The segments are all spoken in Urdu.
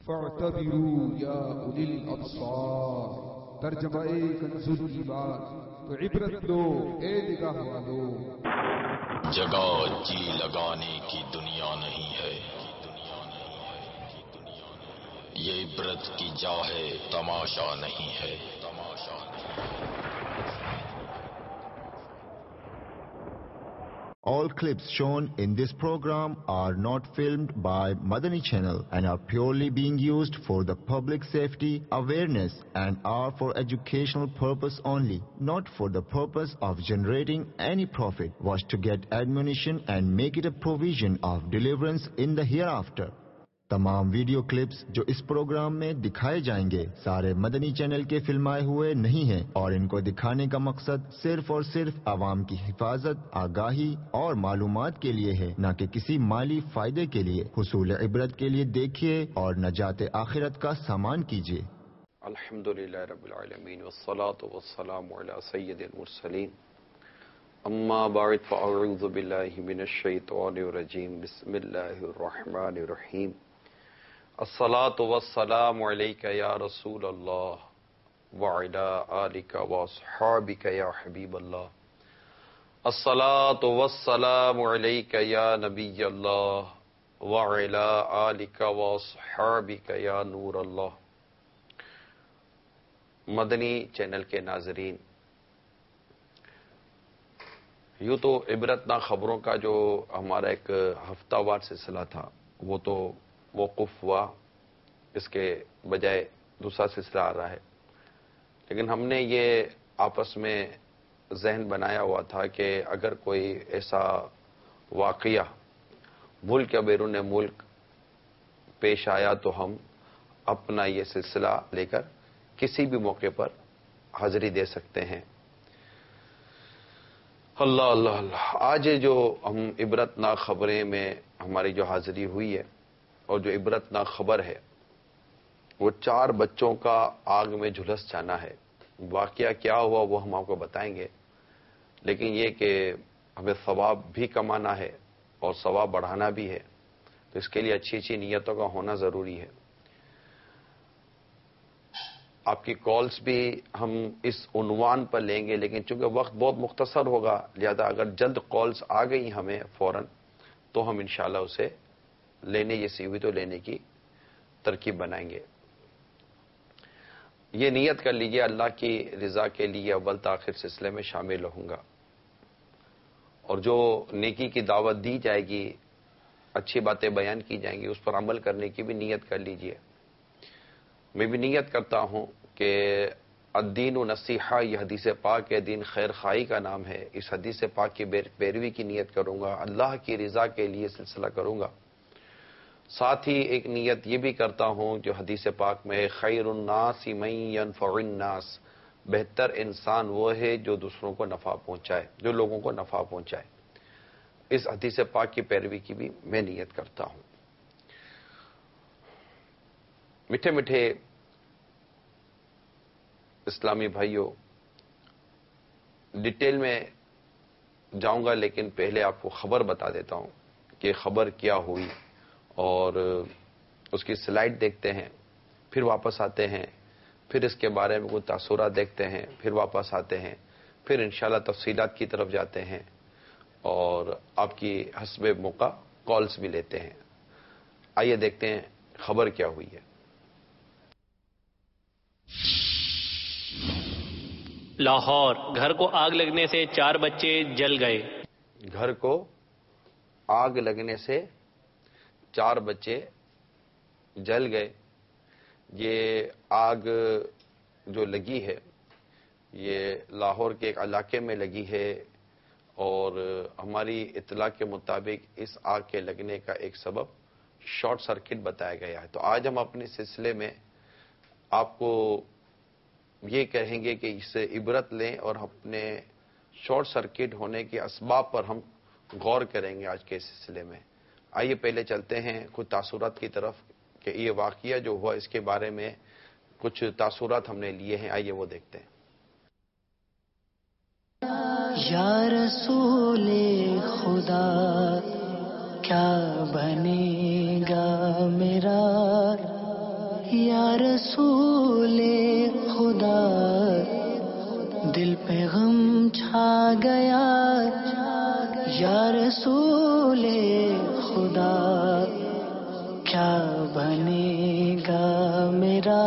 فاعتبروا یا اولی الابصار. ترجمہ کنز الایمان. تو عبرت لو اے نگاہ والو. جگہ جی لگانے کی دنیا نہیں ہے، یہ عبرت کی جا ہے، تماشا نہیں ہے. All clips shown in this program are not filmed by Madani Channel and are purely being used for the public safety awareness and are for educational purpose only, not for the purpose of generating any profit. Was to get admonition and make it a provision of deliverance in the hereafter. تمام ویڈیو کلپس جو اس پروگرام میں دکھائے جائیں گے سارے مدنی چینل کے فلمائے ہوئے نہیں ہیں اور ان کو دکھانے کا مقصد صرف اور صرف عوام کی حفاظت، آگاہی اور معلومات کے لیے ہے، نہ کہ کسی مالی فائدے کے لیے. حصول عبرت کے لیے دیکھیے اور نجات آخرت کا سامان کیجیے. الحمدللہ رب العالمین والصلاة والسلام علی سید المرسلین. اما بعد فاعوذ باللہ من الشیطان الرجیم. بسم اللہ الرحمن الرحیم. الصلاة والسلام علیک یا رسول اللہ وعلی آلک واصحابک یا حبیب اللہ. الصلاة والسلام علیک یا نبی اللہ وعلی آلک واصحابک یا نور اللہ. مدنی چینل کے ناظرین، یوں تو عبرتناک خبروں کا جو ہمارا ایک ہفتہ وار سلسلہ تھا وہ تو موقف ہوا، اس کے بجائے دوسرا سلسلہ آ رہا ہے. لیکن ہم نے یہ آپس میں ذہن بنایا ہوا تھا کہ اگر کوئی ایسا واقعہ ملک یا بیرون ملک پیش آیا تو ہم اپنا یہ سلسلہ لے کر کسی بھی موقع پر حاضری دے سکتے ہیں. اللہ اللہ اللہ. آج جو ہم عبرتناک خبریں میں ہماری جو حاضری ہوئی ہے اور جو عبرتناک خبر ہے وہ 4 بچوں کا آگ میں جھلس جانا ہے. واقعہ کیا ہوا وہ ہم آپ کو بتائیں گے، لیکن یہ کہ ہمیں ثواب بھی کمانا ہے اور ثواب بڑھانا بھی ہے، تو اس کے لیے اچھی اچھی نیتوں کا ہونا ضروری ہے. آپ کی کالز بھی ہم اس عنوان پر لیں گے، لیکن چونکہ وقت بہت مختصر ہوگا لہذا اگر جلد کالز آ گئی ہمیں فوراً تو ہم انشاءاللہ اسے لینے جیسی ہوئی تو لینے کی ترکیب بنائیں گے. یہ نیت کر لیجئے اللہ کی رضا کے لیے اول تاخیر سلسلے میں شامل ہوں گا، اور جو نیکی کی دعوت دی جائے گی، اچھی باتیں بیان کی جائیں گی، اس پر عمل کرنے کی بھی نیت کر لیجئے. میں بھی نیت کرتا ہوں کہ الدین و نصیحہ، یہ حدیث پاک ہے، دین خیر خواہی کا نام ہے. اس حدیث پاک کی پیروی کی نیت کروں گا، اللہ کی رضا کے لیے سلسلہ کروں گا. ساتھ ہی ایک نیت یہ بھی کرتا ہوں جو حدیث پاک میں خیر الناس من ينفع الناس، بہتر انسان وہ ہے جو دوسروں کو نفع پہنچائے، جو لوگوں کو نفع پہنچائے. اس حدیث پاک کی پیروی کی بھی میں نیت کرتا ہوں. میٹھے میٹھے اسلامی بھائیوں، ڈیٹیل میں جاؤں گا لیکن پہلے آپ کو خبر بتا دیتا ہوں کہ خبر کیا ہوئی، اور اس کی سلائیڈ دیکھتے ہیں، پھر واپس آتے ہیں، پھر اس کے بارے میں کچھ تاثرات دیکھتے ہیں، پھر واپس آتے ہیں، پھر انشاءاللہ تفصیلات کی طرف جاتے ہیں اور آپ کی حسب موقع کالز بھی لیتے ہیں. آئیے دیکھتے ہیں خبر کیا ہوئی ہے. لاہور، گھر کو آگ لگنے سے 4 بچے جل گئے. گھر کو آگ لگنے سے 4 بچے جل گئے. یہ آگ جو لگی ہے یہ لاہور کے ایک علاقے میں لگی ہے، اور ہماری اطلاع کے مطابق اس آگ کے لگنے کا ایک سبب شارٹ سرکٹ بتایا گیا ہے. تو آج ہم اپنے سلسلے میں آپ کو یہ کہیں گے کہ اس سے عبرت لیں اور اپنے شارٹ سرکٹ ہونے کے اسباب پر ہم غور کریں گے آج کے سلسلے میں. آئیے پہلے چلتے ہیں کچھ تاثرات کی طرف کہ یہ واقعہ جو ہوا اس کے بارے میں کچھ تاثرات ہم نے لیے ہیں. آئیے وہ دیکھتے ہیں. یا رسول خدا کیا بنے گا میرا یا رسول خدا دل پہ غم چھا گیا یا رسول خدا کیا بنے گا میرا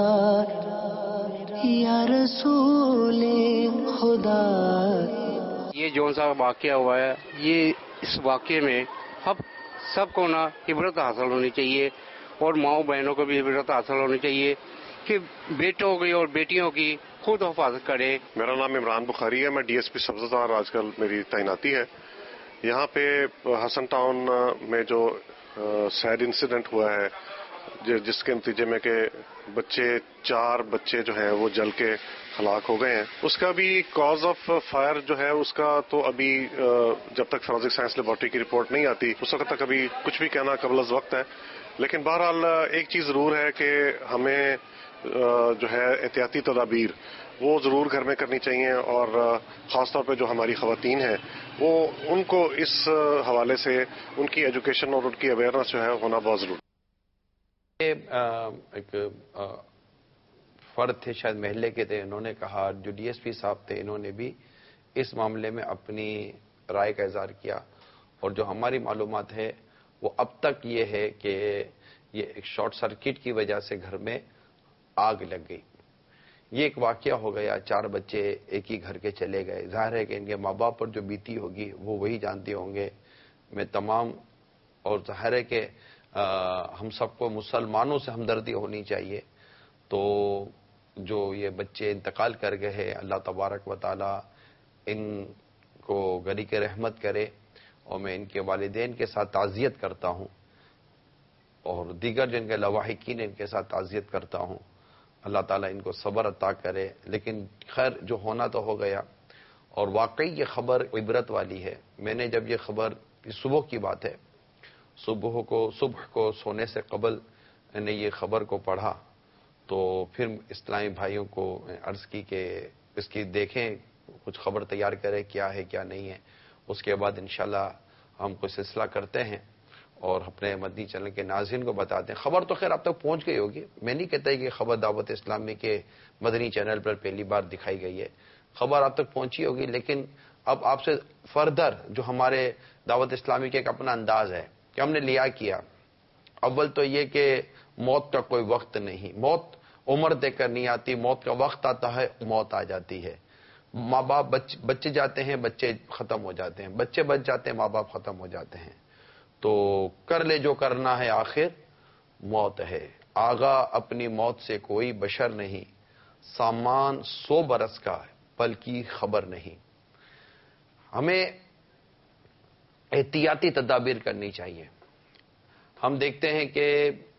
یا رسول خدا. یہ جو سا واقعہ ہوا ہے یہ اس واقعے میں اب سب کو نا عبرت حاصل ہونی چاہیے اور ماؤں بہنوں کو بھی عبرت حاصل ہونی چاہیے کہ بیٹوں کی اور بیٹیوں کی خود حفاظت کریں. میرا نام عمران بخاری ہے، میں ڈی ایس پی سبزدار آج کل میری تعیناتی ہے. یہاں پہ حسن ٹاؤن میں جو سیڈ انسیڈنٹ ہوا ہے جس کے نتیجے میں کہ چار بچے جو ہیں وہ جل کے ہلاک ہو گئے ہیں، اس کا بھی کاز آف فائر جو ہے اس کا تو ابھی جب تک فورینسک سائنس لیبارٹری کی رپورٹ نہیں آتی اس وقت تک ابھی کچھ بھی کہنا قبل از وقت ہے. لیکن بہرحال ایک چیز ضرور ہے کہ ہمیں جو ہے احتیاطی تدابیر وہ ضرور گھر میں کرنی چاہیے، اور خاص طور پہ جو ہماری خواتین ہیں وہ ان کو اس حوالے سے ان کی ایجوکیشن اور ان کی اویئرنیس جو ہے ہونا بہت ضروری. ایک فرد تھے شاید محلے کے تھے، انہوں نے کہا، جو ڈی ایس پی صاحب تھے انہوں نے بھی اس معاملے میں اپنی رائے کا اظہار کیا، اور جو ہماری معلومات ہے وہ اب تک یہ ہے کہ یہ ایک شارٹ سرکٹ کی وجہ سے گھر میں آگ لگ گئی. یہ ایک واقعہ ہو گیا، 4 بچے ایک ہی گھر کے چلے گئے. ظاہر ہے کہ ان کے ماں باپ پر جو بیتی ہوگی وہ وہی جانتے ہوں گے. میں تمام، اور ظاہر ہے کہ ہم سب کو مسلمانوں سے ہمدردی ہونی چاہیے. تو جو یہ بچے انتقال کر گئے ہیں، اللہ تبارک و تعالی ان کو غریق رحمت کرے، اور میں ان کے والدین کے ساتھ تعزیت کرتا ہوں، اور دیگر جن کے لواحقین ان کے ساتھ تعزیت کرتا ہوں. اللہ تعالیٰ ان کو صبر عطا کرے. لیکن خیر جو ہونا تو ہو گیا، اور واقعی یہ خبر عبرت والی ہے. میں نے جب یہ خبر، صبح کی بات ہے، صبح کو سونے سے قبل نے یہ خبر کو پڑھا، تو پھر اسلامی بھائیوں کو عرض کی کہ اس کی دیکھیں، کچھ خبر تیار کریں کیا ہے کیا نہیں ہے. اس کے بعد انشاءاللہ ہم کوئی سلسلہ کرتے ہیں اور اپنے مدنی چینل کے ناظرین کو بتاتے ہیں. خبر تو خیر اب تک پہنچ گئی ہوگی، میں نہیں کہتا کہ خبر دعوت اسلامی کے مدنی چینل پر پہلی بار دکھائی گئی ہے، خبر اب تک پہنچی ہوگی. لیکن اب آپ سے فردر جو ہمارے دعوت اسلامی کے ایک اپنا انداز ہے کہ ہم نے لیا کیا. اول تو یہ کہ موت کا کوئی وقت نہیں، موت عمر دے کر نہیں آتی، موت کا وقت آتا ہے، موت آ جاتی ہے. ماں باپ بچے جاتے ہیں، بچے ختم ہو جاتے ہیں، بچے بچ جاتے ہیں، ماں باپ ختم ہو جاتے ہیں. تو کر لے جو کرنا ہے، آخر موت ہے. آگا اپنی موت سے کوئی بشر نہیں، سامان 100 برس کا بلکہ خبر نہیں. ہمیں احتیاطی تدابیر کرنی چاہیے. ہم دیکھتے ہیں کہ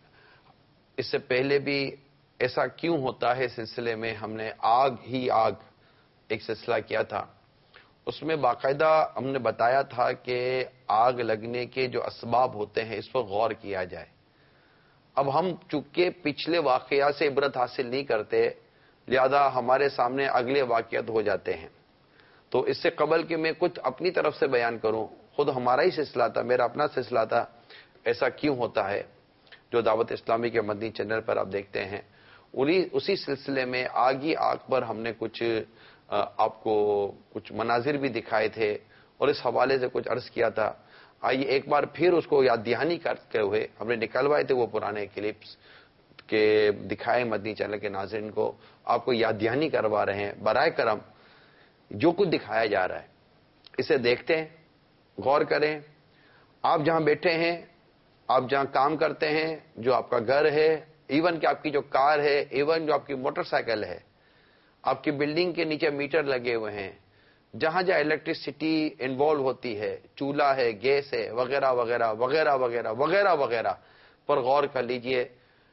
اس سے پہلے بھی ایسا کیوں ہوتا ہے. سلسلے میں ہم نے آگ ہی آگ ایک سلسلہ کیا تھا، اس میں باقاعدہ ہم نے بتایا تھا کہ آگ لگنے کے جو اسباب ہوتے ہیں اس پر غور کیا جائے. اب ہم چونکہ پچھلے واقعات سے عبرت حاصل نہیں کرتے، لہذا ہمارے سامنے اگلے واقعات ہو جاتے ہیں. تو اس سے قبل کہ میں کچھ اپنی طرف سے بیان کروں، خود ہمارا ہی سلسلہ تھا، میرا اپنا سلسلہ تھا، ایسا کیوں ہوتا ہے جو دعوت اسلامی کے مدنی چینل پر آپ دیکھتے ہیں. اسی سلسلے میں آگ ہی آگ پر ہم نے کچھ آپ کو کچھ مناظر بھی دکھائے تھے اور اس حوالے سے کچھ عرض کیا تھا. آئیے ایک بار پھر اس کو یاد دہانی کرتے ہوئے ہم نے نکلوائے تھے وہ پرانے کلپس کے دکھائے مدنی چینل کے ناظرین کو، آپ کو یاد دہانی کروا رہے ہیں. برائے کرم جو کچھ دکھایا جا رہا ہے اسے دیکھتے ہیں، غور کریں. آپ جہاں بیٹھے ہیں، آپ جہاں کام کرتے ہیں، جو آپ کا گھر ہے، ایون کہ آپ کی جو کار ہے، ایون جو آپ کی موٹر سائیکل ہے، آپ کی بلڈنگ کے نیچے میٹر لگے ہوئے ہیں، جہاں جہاں الیکٹریسٹی انوالو ہوتی ہے، چولہا ہے، گیس ہے، وغیرہ وغیرہ وغیرہ وغیرہ وغیرہ وغیرہ پر غور کر لیجئے.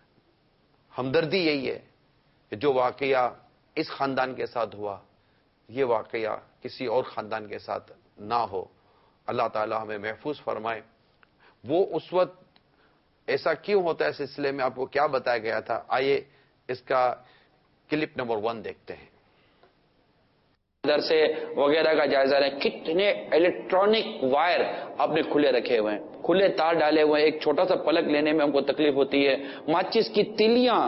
ہمدردی یہی ہے کہ جو واقعہ اس خاندان کے ساتھ ہوا، یہ واقعہ کسی اور خاندان کے ساتھ نہ ہو. اللہ تعالی ہمیں محفوظ فرمائے. وہ اس وقت ایسا کیوں ہوتا ہے سلسلے میں آپ کو کیا بتایا گیا تھا، آئیے اس کا کلپ نمبر 1 دیکھتے ہیں. ادھر سے وغیرہ کا جائزہ لیں. کتنے الیکٹرانک وائر آپ نے کھلے رکھے ہوئے ہیں، کھلے تار ڈالے ہوئے ہیں. ایک چھوٹا سا پلک لینے میں ہم کو تکلیف ہوتی ہے. ماچس کی تلیاں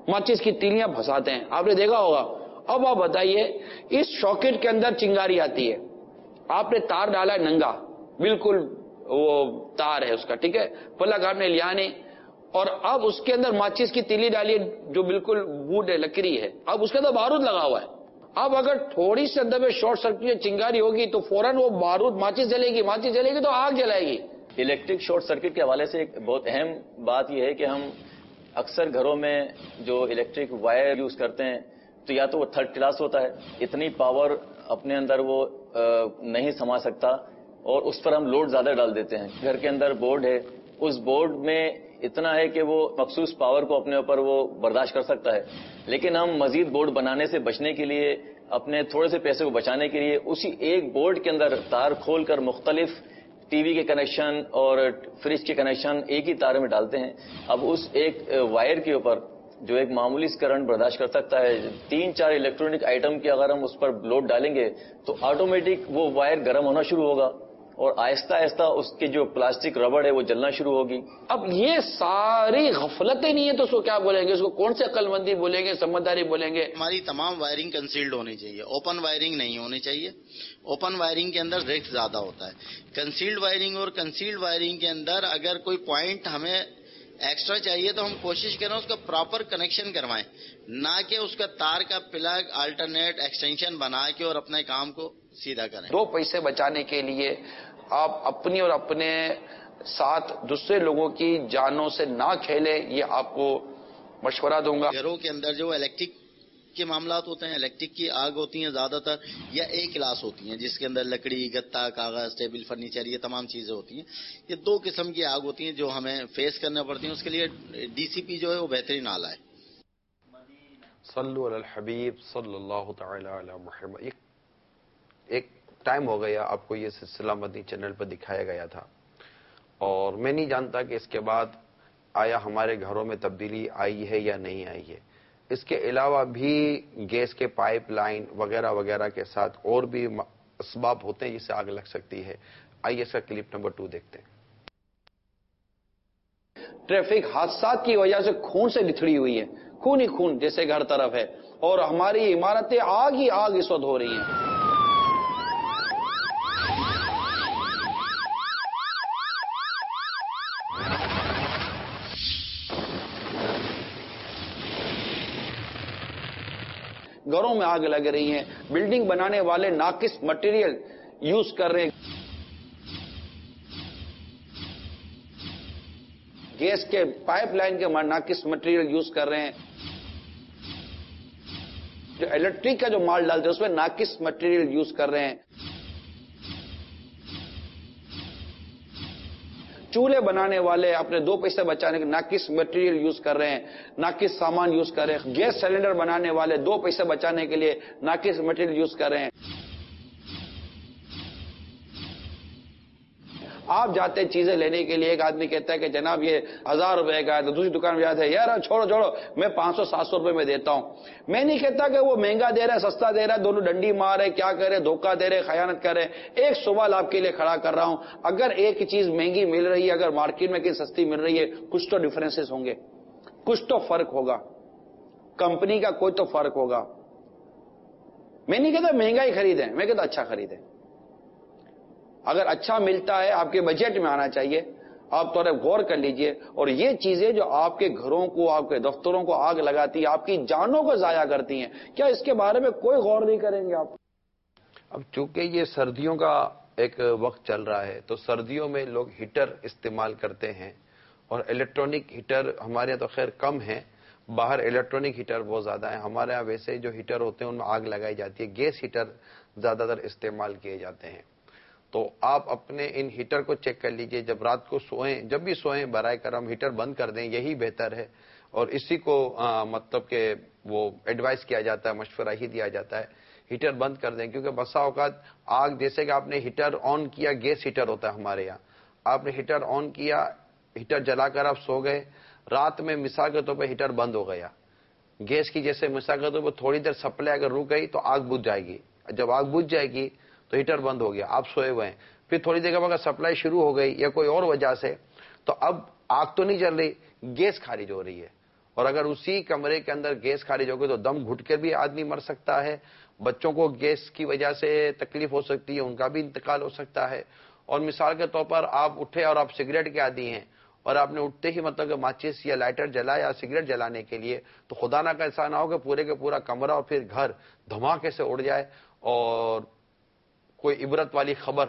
माचिस की तीलियां फंसाते हैं, आपने देखा होगा। अब आप बताइए, इस सॉकेट के अंदर चिंगारी आती है, आपने तार डाला है नंगा, बिल्कुल वो तार है उसका, ठीक है, प्लग आपने लिया नहीं, और अब उसके अंदर माचिस की तीली डालिए जो बिल्कुल वुड है, लकड़ी है, अब उसके अंदर बारूद लगा हुआ है। अब अगर थोड़ी सी अंदर में शॉर्ट सर्किट चिंगारी होगी तो फौरन वो बारूद माचिस जलेगी तो आग जलाएगी। इलेक्ट्रिक शॉर्ट सर्किट के हवाले से एक बहुत अहम बात यह है कि हम अक्सर घरों में जो इलेक्ट्रिक वायर यूज करते हैं तो या तो वो थर्ड क्लास होता है, इतनी पावर अपने अंदर वो नहीं समा सकता, और उस पर हम लोड ज्यादा डाल देते हैं। घर के अंदर बोर्ड है, उस बोर्ड में इतना है कि वो मखसूस पावर को अपने ऊपर वो बर्दाश्त कर सकता है, लेकिन हम मजीद बोर्ड बनाने से बचने के लिए, अपने थोड़े से पैसे को बचाने के लिए, उसी एक बोर्ड के अंदर तार खोलकर मुख्तलिफ टीवी के कनेक्शन और फ्रिज के कनेक्शन एक ही तार में डालते हैं। अब उस एक वायर के ऊपर जो एक मामूली करंट बर्दाश्त कर सकता है, 3-4 इलेक्ट्रॉनिक आइटम की अगर हम उस पर लोड डालेंगे तो ऑटोमेटिक वो वायर गर्म होना शुरू होगा और आहिस्ता आहिस्ता उसकी जो प्लास्टिक रबड़ है वो जलना शुरू होगी। अब ये सारी गफलतें नहीं है तो उसको क्या बोलेंगे, उसको कौन से अक्लमंदी बोलेंगे, समझदारी बोलेंगे? हमारी तमाम वायरिंग कंसील्ड होनी चाहिए, ओपन वायरिंग नहीं होनी चाहिए। ओपन वायरिंग के अंदर रिस्क ज्यादा होता है। कंसील्ड वायरिंग और कंसील्ड वायरिंग के अंदर अगर कोई पॉइंट हमें एक्स्ट्रा चाहिए तो हम कोशिश करें उसका प्रॉपर कनेक्शन करवाएं, ना कि उसका तार का प्लग अल्टरनेट एक्सटेंशन बना के और अपने काम को सीधा करें। 2 पैसे बचाने के लिए आप अपनी और अपने साथ दूसरे लोगों की जानों से ना खेलें, ये आपको मशवरा दूंगा। घरों के अंदर जो इलेक्ट्रिक के मामलात होते हैं, इलेक्ट्रिक की आग होती हैं ज्यादातर, या एक क्लास होती हैं जिसके अंदर लकड़ी, गत्ता, कागज, टेबल फर्नीचर, ये तमाम चीजें होती हैं। ये 2 किस्म की आग होती हैं जो हमें फेस करना पड़ती हैं। उसके लिए डीसीपी जो है वो बेहतरीन आला है। सल्लु अलल हबीब सल्लल्लाहु तआला अला मुहम्मद। एक टाइम हो गया आपको ये सिलसिला मदनी चैनल पर दिखाया गया था, और मैं नहीं जानता कि इसके बाद आया हमारे घरों में तब्दीली आई है या नहीं आई है। इसके अलावा भी गैस के पाइपलाइन वगैरह वगैरह के साथ और भी असबाब होते हैं जिससे आग लग सकती है। आइए इसका क्लिप नंबर 2 देखते हैं। ट्रैफिक हादसा की वजह से खून से निथड़ी हुई है, खून ही खून जैसे हर तरफ है, और हमारी इमारतें आग ही आग इस वक्त हो रही हैं। घरों में आग लग रही है, बिल्डिंग बनाने वाले नाकिस मटेरियल यूज कर रहे हैं, गैस के पाइपलाइन के नाकिस मटेरियल यूज कर रहे हैं, जो इलेक्ट्रिक का जो माल डालते हैं उसमें नाकिस मटेरियल यूज कर रहे हैं, चूल्हे बनाने वाले अपने 2 पैसे बचाने के नाकिस मटेरियल यूज कर रहे हैं, नाकिस सामान यूज कर रहे हैं, गैस सिलेंडर बनाने वाले 2 पैसे बचाने के लिए नाकिस मटेरियल यूज कर रहे हैं। आप जाते हैं चीजें लेने के लिए, एक आदमी कहता है कि जनाब ये 1000 रुपए का है, तो दूसरी दुकान में जाते हैं, यार छोड़ो मैं 500-700 रुपए में देता हूं। मैं नहीं कहता कि वो महंगा दे रहा है सस्ता दे रहा है, दोनों डंडी मार रहे, क्या करे, धोखा दे रहे, खयानत कर रहे। एक सवाल आपके लिए खड़ा कर रहा हूं, अगर एक चीज महंगी मिल रही है, अगर मार्केट में कहीं सस्ती मिल रही है, कुछ तो डिफरेंसेस होंगे, कुछ तो फर्क होगा, कंपनी का कोई तो फर्क होगा। मैं नहीं कहता महंगा ही खरीदें, मैं कहता अच्छा खरीदें। अगर अच्छा मिलता है आपके बजट में आना चाहिए, आप थोड़ा गौर कर लीजिए। और ये चीजें जो आपके घरों को, आपके दफ्तरों को आग लगाती है, आपकी जानों को जाया करती हैं, क्या इसके बारे में कोई गौर नहीं करेंगे आप? अब चूंकि ये सर्दियों का एक वक्त चल रहा है, तो सर्दियों में लोग हीटर इस्तेमाल करते हैं, और इलेक्ट्रॉनिक हीटर हमारे यहाँ तो खैर कम है, बाहर इलेक्ट्रॉनिक हीटर बहुत ज्यादा है। हमारे यहाँ वैसे जो हीटर होते हैं उनमें आग लगाई जाती है, गैस हीटर ज्यादातर इस्तेमाल किए जाते हैं। तो आप अपने इन हीटर को चेक कर लीजिए, जब रात को सोएं, जब भी सोएं बराए करम हीटर बंद कर दें, यही बेहतर है। और इसी को मतलब के वो एडवाइस किया जाता है, मशवरा ही दिया जाता है, हीटर बंद कर दें। क्योंकि बसा औकात आग, जैसे कि आपने हीटर ऑन किया, गैस हीटर होता है हमारे यहाँ, आपने हीटर ऑन किया, हीटर जलाकर आप सो गए, रात में मिसाल के तौर पर हीटर बंद हो गया, गैस की जैसे मिसाल के तौर पर थोड़ी देर सप्लाई अगर रुक गई तो आग बुझ जाएगी। जब आग बुझ जाएगी तो हीटर बंद हो गया, आप सोए हुए हैं, फिर थोड़ी देर बाद अगर सप्लाई शुरू हो गई या कोई और वजह से, तो अब आग तो नहीं जल रही, गैस खारिज हो रही है, اور اگر اسی کمرے کے اندر گیس خارج ہوگی تو دم گھٹ کر بھی آدمی مر سکتا ہے، بچوں کو گیس کی وجہ سے تکلیف ہو سکتی ہے، ان کا بھی انتقال ہو سکتا ہے. اور مثال کے طور پر آپ اٹھے اور آپ سگریٹ کے عادی ہیں اور آپ نے اٹھتے ہی مطلب کہ ماچس یا لائٹر جلایا سگریٹ جلانے کے لیے، تو خدا نہ کا ایسا نہ ہو کہ پورے کے پورا کمرہ اور پھر گھر دھماکے سے اڑ جائے اور کوئی عبرت والی خبر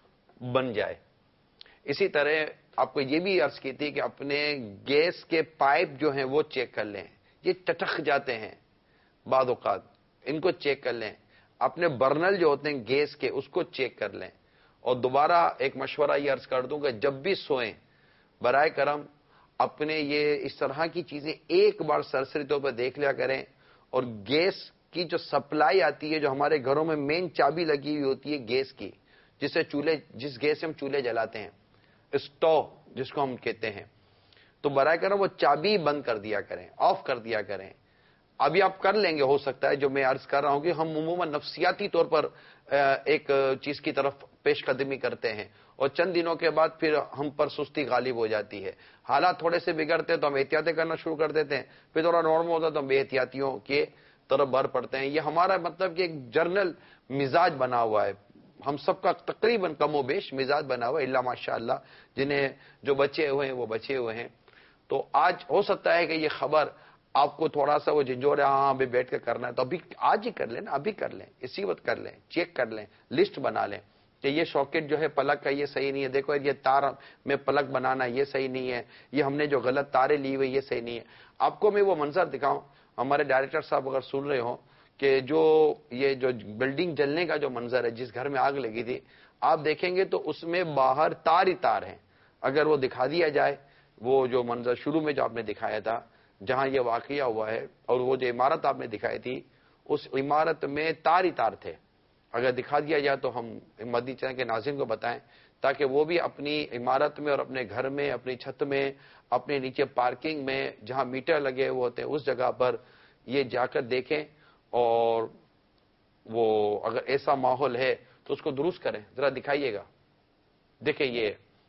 بن جائے. اسی طرح آپ کو یہ بھی عرض کی تھی کہ اپنے گیس کے پائپ جو ہیں وہ چیک کر لیں، یہ ٹٹخ جاتے ہیں بعض اوقات، ان کو چیک کر لیں. اپنے برنل جو ہوتے ہیں گیس کے اس کو چیک کر لیں. اور دوبارہ ایک مشورہ یہ عرض کر دوں کہ جب بھی سوئیں برائے کرم اپنے یہ اس طرح کی چیزیں ایک بار سرسری طور پر دیکھ لیا کریں. اور گیس کی جو سپلائی آتی ہے، جو ہمارے گھروں میں مین چابی لگی ہوئی ہوتی ہے گیس کی، جس گیس سے ہم چولہے جلاتے ہیں، اسٹو جس کو ہم کہتے ہیں، تو برائے کرم وہ چابی بند کر دیا کریں، آف کر دیا کریں. ابھی آپ کر لیں گے، ہو سکتا ہے جو میں عرض کر رہا ہوں کہ ہم عموماً نفسیاتی طور پر ایک چیز کی طرف پیش قدمی کرتے ہیں اور چند دنوں کے بعد پھر ہم پر سستی غالب ہو جاتی ہے. حالات تھوڑے سے بگڑتے ہیں تو ہم احتیاطیں کرنا شروع کر دیتے ہیں، پھر تھوڑا نارمل ہوتا ہے تو ہم بے احتیاطیوں کے طرف بھر پڑتے ہیں. یہ ہمارا مطلب کہ ایک جرنل مزاج بنا ہوا ہے، ہم سب کا تقریباً کم و بیش مزاج بنا ہوا ہے، اللہ ماشاء اللہ جنہیں جو بچے ہوئے ہیں وہ بچے ہوئے ہیں. تو آج ہو سکتا ہے کہ یہ خبر آپ کو تھوڑا سا وہ جھنجھوڑ ہے، ہاں ابھی بیٹھ کے کرنا ہے تو ابھی آج ہی کر لیں نا، ابھی کر لیں، اسی وقت کر لیں، چیک کر لیں، لسٹ بنا لیں کہ یہ شاکٹ جو ہے پلک کا یہ صحیح نہیں ہے، دیکھو یہ تار میں پلک بنانا یہ صحیح نہیں ہے، یہ ہم نے جو غلط تاریں لی ہوئی یہ صحیح نہیں ہے. آپ کو میں وہ منظر دکھاؤں، ہمارے ڈائریکٹر صاحب اگر سن رہے ہوں کہ یہ جو بلڈنگ جلنے کا جو منظر ہے، جس گھر میں آگ لگی تھی، آپ دیکھیں گے تو اس میں باہر تار ہی تار ہیں. اگر وہ دکھا دیا جائے، وہ جو منظر شروع میں جو آپ نے دکھایا تھا جہاں یہ واقعہ ہوا ہے، اور وہ جو عمارت آپ نے دکھائی تھی اس عمارت میں تار ہی تار تھے. اگر دکھا دیا جائے تو ہم مدنی چینل کے ناظرین کو بتائیں تاکہ وہ بھی اپنی عمارت میں اور اپنے گھر میں، اپنی چھت میں، اپنے نیچے پارکنگ میں جہاں میٹر لگے ہوئے ہوتے ہیں اس جگہ پر یہ جا کر دیکھیں، اور وہ اگر ایسا ماحول ہے تو اس کو درست کریں. ذرا دکھائیے گا، دیکھیں یہ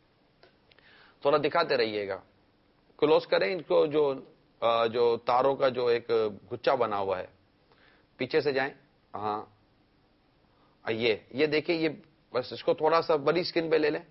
تھوڑا دکھاتے رہیے گا، کلوز کریں ان کو، جو تاروں کا جو ایک گچھا بنا ہوا ہے، پیچھے سے جائیں. ہاں یہ دیکھیں، یہ بس اس کو تھوڑا سا بڑی اسکرین پہ لے لیں،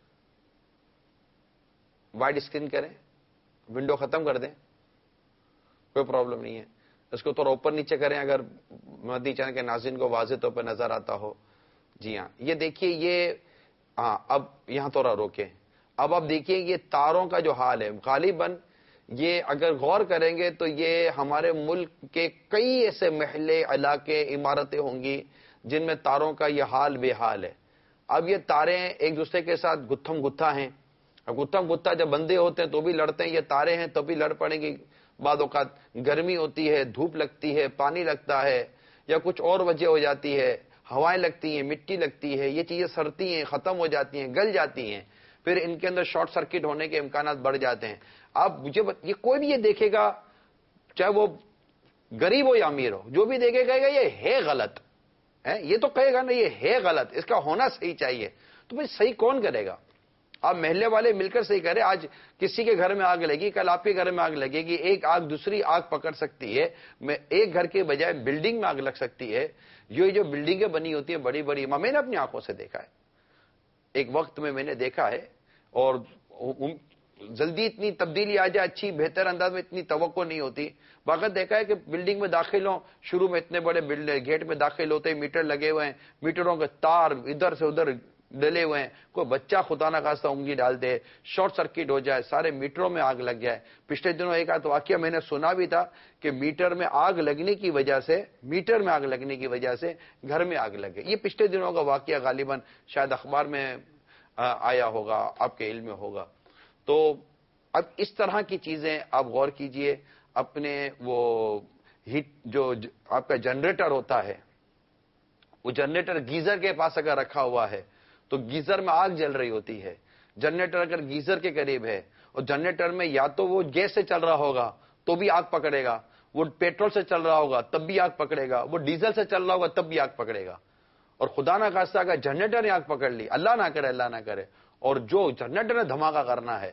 وائڈ اسکرین کریں، ونڈو ختم کر دیں، کوئی پرابلم نہیں ہے. اس کو تھوڑا اوپر نیچے کریں اگر مدنی چینل کے ناظرین کو واضح طور پہ نظر آتا ہو. جی ہاں، یہ دیکھیے، یہ ہاں اب یہاں تھوڑا روکیں. اب آپ دیکھیے یہ تاروں کا جو حال ہے، غالباً یہ اگر غور کریں گے تو یہ ہمارے ملک کے کئی ایسے محلے، علاقے، عمارتیں ہوں گی جن میں تاروں کا یہ حال بے حال ہے. اب یہ تاریں ایک دوسرے کے ساتھ گتھم گتھا ہیں، گتھم گتھا جب بندے ہوتے ہیں تو بھی لڑتے ہیں، یہ تاریں ہیں تو بھی لڑ پڑیں گی. بعض اوقات گرمی ہوتی ہے، دھوپ لگتی ہے، پانی لگتا ہے، یا کچھ اور وجہ ہو جاتی ہے، ہوائیں لگتی ہیں، مٹی لگتی ہے، یہ چیزیں سڑتی ہیں، ختم ہو جاتی ہیں، گل جاتی ہیں، پھر ان کے اندر شارٹ سرکٹ ہونے کے امکانات بڑھ جاتے ہیں. اب مجھے یہ کوئی بھی یہ دیکھے گا، چاہے وہ غریب ہو یا امیر ہو، جو بھی دیکھے کہے گا یہ ہے غلط ہے، یہ تو کہے گا نا یہ ہے غلط، اس کا ہونا صحیح چاہیے. تو بھائی صحیح کون کرے گا؟ آپ محلے والے مل کر صحیح کرے. آج کسی کے گھر میں آگ لگی، کل آپ کے گھر میں آگ لگے گی، ایک آگ دوسری آگ پکڑ سکتی ہے، ایک گھر کے بجائے بلڈنگ میں آگ لگ سکتی ہے. جو بلڈنگیں بنی ہوتی ہیں بڑی بڑی، میں نے اپنی آنکھوں سے دیکھا ہے، ایک وقت میں نے دیکھا ہے، اور جلدی اتنی تبدیلی آ جائے اچھی بہتر انداز میں اتنی توقع نہیں ہوتی. باقی دیکھا ہے کہ بلڈنگ میں داخل ہوں، شروع میں اتنے بڑے گیٹ میں داخل ہوتے ہیں، میٹر لگے ہوئے ہیں، میٹروں کے تار ادھر سے ادھر ڈلے ہوئے ہیں، کوئی بچہ خدا نہ خواستہ انگلی ڈال دے، شارٹ سرکٹ ہو جائے، سارے میٹروں میں آگ لگ جائے. پچھلے دنوں ایک آدھ واقعہ میں نے سنا بھی تھا کہ میٹر میں آگ لگنے کی وجہ سے گھر میں آگ لگ گئی. یہ پچھلے دنوں کا واقعہ غالباً شاید اخبار میں آیا ہوگا، آپ کے علم میں ہوگا. تو اب اس طرح کی چیزیں آپ غور کیجئے. اپنے وہ ہیٹ جو آپ کا جنریٹر ہوتا ہے، وہ جنریٹر گیزر کے پاس اگر رکھا ہوا ہے تو گیزر میں آگ جل رہی ہوتی ہے. جنریٹر اگر گیزر کے قریب ہے اور جنریٹر میں یا تو وہ گیس سے چل رہا ہوگا تو بھی آگ پکڑے گا، وہ پیٹرول سے چل رہا ہوگا تب بھی آگ پکڑے گا، وہ ڈیزل سے چل رہا ہوگا تب بھی آگ پکڑے گا. اور خدا نہ خواستہ اگر جنریٹر نے آگ پکڑ لی، اللہ نہ کرے، اور جو جنریٹر نے دھماکہ کرنا ہے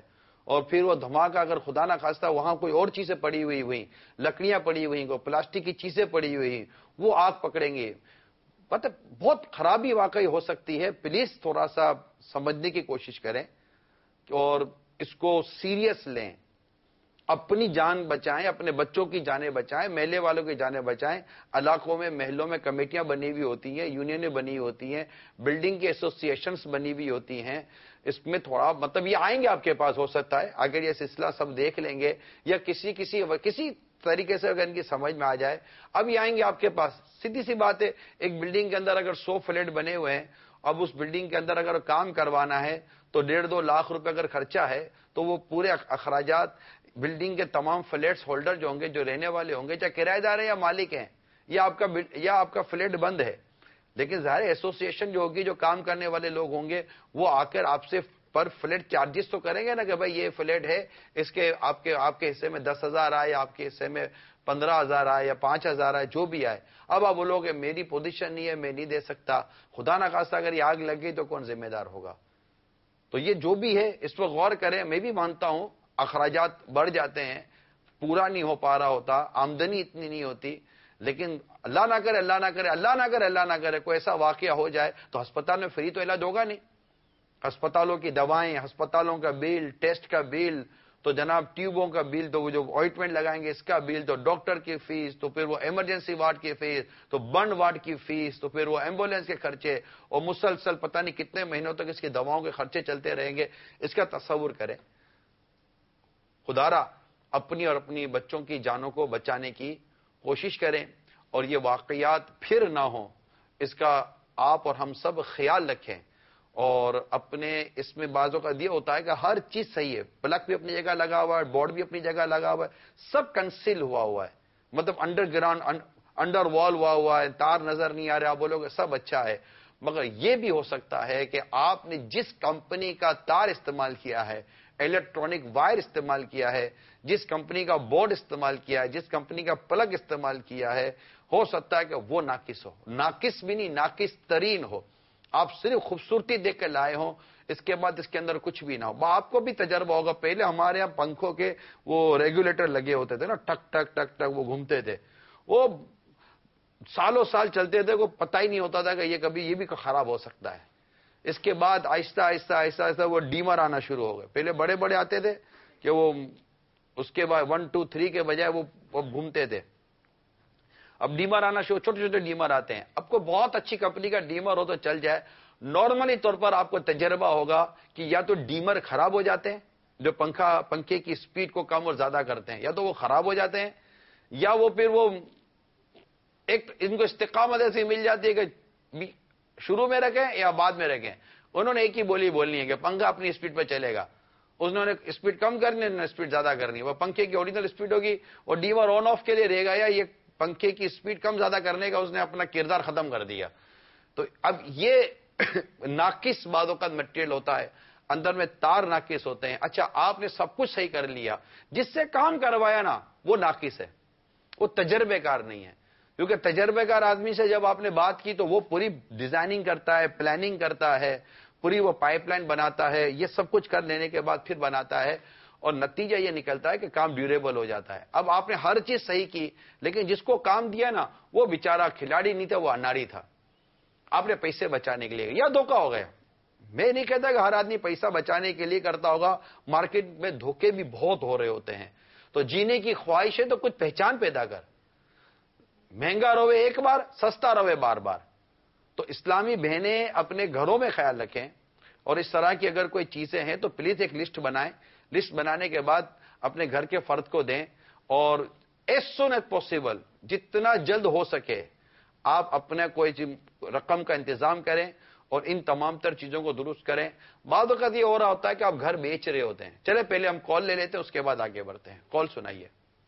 اور پھر وہ دھماکہ اگر خدا نہ خواستہ وہاں کوئی اور چیزیں پڑی ہوئی لکڑیاں پڑی ہوئی کوئی پلاسٹک کی چیزیں پڑی ہوئی وہ آگ پکڑیں گے. مطلب بہت خرابی واقعی ہو سکتی ہے. پلیز تھوڑا سا سمجھنے کی کوشش کریں اور اس کو سیریس لیں. اپنی جان بچائیں, اپنے بچوں کی جانیں بچائیں, محلے والوں کی جانیں بچائیں. علاقوں میں محلوں میں کمیٹیاں بنی ہوئی ہوتی ہیں, یونینیں بنی ہوتی ہیں, بلڈنگ کی ایسوسیشنز بنی ہوئی ہوتی ہیں. اس میں تھوڑا مطلب یہ آئیں گے آپ کے پاس, ہو سکتا ہے اگر یہ سلسلہ سب دیکھ لیں گے یا کسی طریقے سے اگر ان کی سمجھ میں آ جائے, اب یہ آئیں گے آپ کے پاس. سیدھی سی بات ہے, ایک بلڈنگ کے اندر اگر 100 فلیٹ بنے ہوئے ہیں, اب اس بلڈنگ کے اندر اگر کام کروانا ہے تو 1.5-2 لاکھ روپے اگر خرچہ ہے تو وہ پورے اخراجات بلڈنگ کے تمام فلیٹس ہولڈر جو ہوں گے, جو رہنے والے ہوں گے, چاہے کرایہ دار ہیں یا مالک ہیں, یا آپ کا فلیٹ بند ہے, لیکن ظاہر ایسوسیشن جو ہوگی, جو کام کرنے والے لوگ ہوں گے, وہ آ کر آپ سے پر فلیٹ چارجز تو کریں گے نا کہ بھائی یہ فلیٹ ہے, اس کے آپ کے حصے میں 10,000 آئے, آپ کے حصے میں 15,000 آئے یا 5,000 آئے, جو بھی آئے. اب آپ بولو کہ میری پوزیشن نہیں ہے, میں نہیں دے سکتا. خدا نہ خواستہ اگر یہ آگ لگ گئی تو کون ذمہ دار ہوگا؟ تو یہ جو بھی ہے اس پر غور کریں. میں بھی مانتا ہوں اخراجات بڑھ جاتے ہیں, پورا نہیں ہو پا رہا ہوتا, آمدنی اتنی نہیں ہوتی, لیکن اللہ نہ کرے اللہ نہ کرے اللہ نہ کرے اللہ نہ کرے کوئی ایسا واقعہ ہو جائے تو ہسپتال میں فری تو علاج ہوگا نہیں. ہسپتالوں کی دوائیں, ہسپتالوں کا بل, ٹیسٹ کا بل, تو جناب ٹیوبوں کا بل, تو وہ جو آئنٹمنٹ لگائیں گے اس کا بل, تو ڈاکٹر کی فیس, تو پھر وہ ایمرجنسی وارڈ کی فیس, تو بند وارڈ کی فیس, تو پھر وہ ایمبولینس کے خرچے, اور مسلسل پتہ نہیں کتنے مہینوں تک اس کی دواؤں کے خرچے چلتے رہیں گے. اس کا تصور کریں. خدارا اپنی اور اپنی بچوں کی جانوں کو بچانے کی کوشش کریں اور یہ واقعات پھر نہ ہوں, اس کا آپ اور ہم سب خیال رکھیں. اور اپنے اس میں بعضوں کا یہ ہوتا ہے کہ ہر چیز صحیح ہے, پلگ بھی اپنی جگہ لگا ہوا ہے, بورڈ بھی اپنی جگہ لگا ہوا ہے, سب کنسیل ہوا ہے, مطلب انڈر گراؤنڈ انڈر وال ہوا ہے, تار نظر نہیں آ رہا, آپ بولو گے سب اچھا ہے. مگر یہ بھی ہو سکتا ہے کہ آپ نے جس کمپنی کا تار استعمال کیا ہے, الیکٹرانک وائر استعمال کیا ہے, جس کمپنی کا بورڈ استعمال کیا ہے, جس کمپنی کا پلگ استعمال کیا ہے, ہو سکتا ہے کہ وہ ناقص ہو, ناقص بھی نہیں ناقص ترین ہو. آپ صرف خوبصورتی دیکھ کے لائے ہوں, اس کے بعد اس کے اندر کچھ بھی نہ ہو. آپ کو بھی تجربہ ہوگا, پہلے ہمارے یہاں پنکھوں کے وہ ریگولیٹر لگے ہوتے تھے نا, ٹک ٹک ٹک ٹک وہ گھومتے تھے, وہ سالوں سال چلتے تھے, کو پتہ ہی نہیں ہوتا تھا کہ یہ بھی خراب ہو سکتا ہے. اس کے بعد آہستہ آہستہ آہستہ آہستہ وہ ڈیمر آنا شروع ہو گئے. پہلے بڑے بڑے آتے تھے کہ وہ اس کے بعد 1 2 3 کے بجائے وہ گھومتے تھے. اب ڈیمر آنا شروع, چھوٹے چھوٹے ڈیمر آتے ہیں. اب کو بہت اچھی کمپنی کا ڈیمر ہو تو چل جائے. نارملی طور پر آپ کو تجربہ ہوگا کہ یا تو ڈیمر خراب ہو جاتے ہیں, جو پنکھے کی سپیڈ کو کم اور زیادہ کرتے ہیں, یا تو وہ خراب ہو جاتے ہیں, یا وہ پھر وہ ایک ان کو استقامت ایسی مل جاتی ہے کہ شروع میں رکھیں یا بعد میں رکھیں. انہوں نے ایک ہی بولی بولنی ہے کہ پنکھا اپنی سپیڈ پہ چلے گا. انہوں نے سپیڈ کم کرنی ہے, انہوں نے سپیڈ زیادہ کرنی ہے. وہ پنکھے کی اوریجنل سپیڈ ہوگی, اور ڈیمر آن آف کے لیے رہے گا, یا یہ پنکھے کی سپیڈ کم زیادہ کرنے کا اس نے اپنا کردار ختم کر دیا. تو اب یہ ناقص بعض اوقات مٹیریل ہوتا ہے, اندر میں تار ناقص ہوتے ہیں. اچھا آپ نے سب کچھ صحیح کر لیا, جس سے کام کروایا نا وہ ناقص ہے, وہ تجربے کار نہیں ہے. کیونکہ تجربے کار آدمی سے جب آپ نے بات کی تو وہ پوری ڈیزائننگ کرتا ہے, پلاننگ کرتا ہے, پوری وہ پائپ لائن بناتا ہے, یہ سب کچھ کر لینے کے بعد پھر بناتا ہے, اور نتیجہ یہ نکلتا ہے کہ کام ڈیوریبل ہو جاتا ہے. اب آپ نے ہر چیز صحیح کی, لیکن جس کو کام دیا نا وہ بیچارہ کھلاڑی نہیں تھا, وہ اناڑی تھا. آپ نے پیسے بچانے کے لیے, یا دھوکہ ہو گیا. میں نہیں کہتا کہ ہر آدمی پیسہ بچانے کے لیے کرتا ہوگا, مارکیٹ میں دھوکے بھی بہت ہو رہے ہوتے ہیں. تو جینے کی خواہش ہے تو کچھ پہچان پیدا کر, مہنگا روے ایک بار, سستا روے بار بار. تو اسلامی بہنیں اپنے گھروں میں خیال رکھیں, اور اس طرح کی اگر کوئی چیزیں ہیں تو پلیز ایک لسٹ بنائیں. لسٹ بنانے کے بعد اپنے گھر کے فرد کو دیں, اور ایز سون ایز پاسبل, جتنا جلد ہو سکے آپ اپنے کوئی رقم کا انتظام کریں اور ان تمام تر چیزوں کو درست کریں. بعض اوقات یہ ہو رہا ہوتا ہے کہ آپ گھر بیچ رہے ہوتے ہیں. چلے پہلے ہم کال لے لیتے ہیں, اس کے بعد آگے بڑھتے ہیں. کال سنائیے.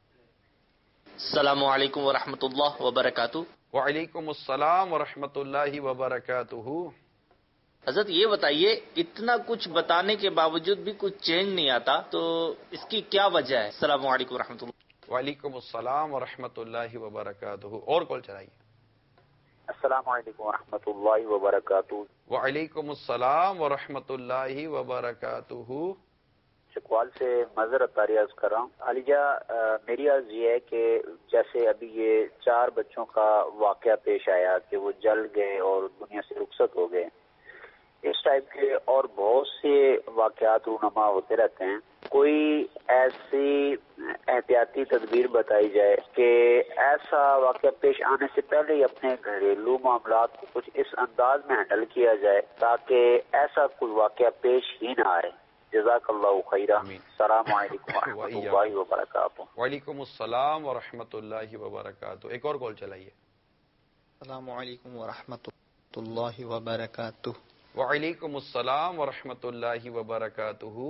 السلام علیکم ورحمۃ اللہ وبرکاتہ. وعلیکم السلام ورحمۃ اللہ وبرکاتہ. حضرت یہ بتائیے, اتنا کچھ بتانے کے باوجود بھی کچھ چینج نہیں آتا, تو اس کی کیا وجہ ہے؟ السلام علیکم ورحمۃ اللہ. وعلیکم السلام ورحمۃ اللہ وبرکاتہ. اور کال چلائیے. السلام علیکم ورحمۃ اللہ وبرکاتہ. وعلیکم السلام ورحمۃ اللہ وبرکاتہ. چکوال سے معذرت عرض کر رہا ہوں. علیجا میری عرض یہ ہے کہ جیسے ابھی یہ 4 بچوں کا واقعہ پیش آیا کہ وہ جل گئے اور دنیا سے رخصت ہو گئے، اس ٹائپ کے اور بہت سے واقعات رونما ہوتے رہتے ہیں. کوئی ایسی احتیاطی تدبیر بتائی جائے کہ ایسا واقعہ پیش آنے سے پہلے ہی اپنے گھریلو معاملات کو کچھ اس انداز میں ہینڈل کیا جائے تاکہ ایسا کوئی واقعہ پیش ہی نہ آئے. جزاک اللہ خیرہ. السلام علیکم ورحمۃ اللہ وبرکاتہ. وعلیکم السلام ورحمۃ اللہ وبرکاتہ. ایک اور کال چلائیے. السلام علیکم ورحمۃ اللہ وبرکاتہ. وعلیکم السلام ورحمۃ اللہ وبرکاتہ.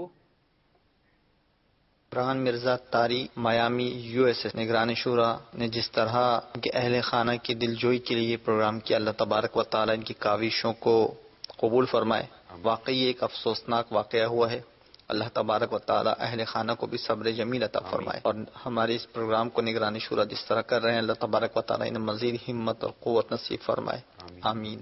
عمران مرزا تاری میامی USA. نگران شورا نے جس طرح کے اہل خانہ کی دلجوئی کے لیے پروگرام کیا، اللہ تبارک و تعالیٰ ان کی کاوشوں کو قبول فرمائے. واقعی ایک افسوسناک واقعہ ہوا ہے. اللہ تبارک و تعالیٰ اہل خانہ کو بھی صبر جمیل عطا فرمائے، اور ہمارے اس پروگرام کو نگران شورا جس طرح کر رہے ہیں اللہ تبارک و تعالیٰ انہیں مزید ہمت اور قوت نصیب فرمائے. آمین.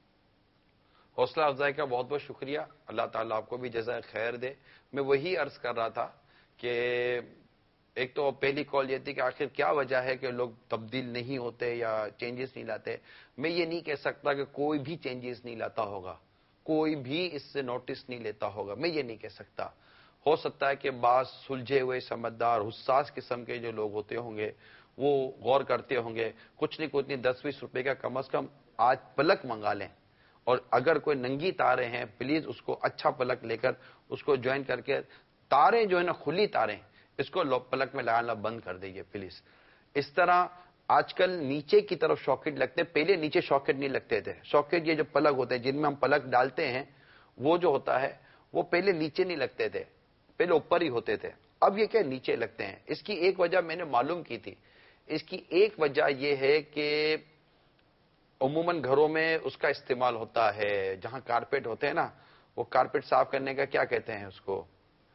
حوصلہ افزائی کا بہت بہت شکریہ. اللہ تعالیٰ آپ کو بھی جزائے خیر دے. میں وہی عرض کر رہا تھا کہ ایک تو پہلی کال یہ تھی کہ آخر کیا وجہ ہے کہ لوگ تبدیل نہیں ہوتے یا چینجز نہیں لاتے. میں یہ نہیں کہہ سکتا کہ کوئی بھی چینجز نہیں لاتا ہوگا، کوئی بھی اس سے نوٹس نہیں لیتا ہوگا. میں یہ نہیں کہہ سکتا. ہو سکتا ہے کہ بعض سلجھے ہوئے سمجھدار حساس قسم کے جو لوگ ہوتے ہوں گے وہ غور کرتے ہوں گے. کچھ نہیں کچھ نہیں 10-20 روپے کا کم از کم آج پلک منگا لیں، اور اگر کوئی ننگی تاریں ہیں پلیز اس کو اچھا پلک لے کر اس کو جوائن کر کے تاریں جو ہے نا کھلی تاریں اس کو پلک میں لگانا بند کر دیجیے پلیز. اس طرح آج کل نیچے کی طرف شاکٹ لگتے ہیں، پہلے نیچے شاکٹ نہیں لگتے تھے. شاکٹ یہ جو پلک ہوتے ہیں جن میں ہم پلک ڈالتے ہیں وہ جو ہوتا ہے وہ پہلے نیچے نہیں لگتے تھے، پہلے اوپر ہی ہوتے تھے. اب یہ کہ نیچے لگتے ہیں. اس کی ایک وجہ میں نے معلوم کی تھی. اس کی ایک وجہ یہ ہے کہ عموماً گھروں میں اس کا استعمال ہوتا ہے. جہاں کارپیٹ ہوتے ہیں نا وہ کارپیٹ صاف کرنے کا کیا کہتے ہیں اس کو،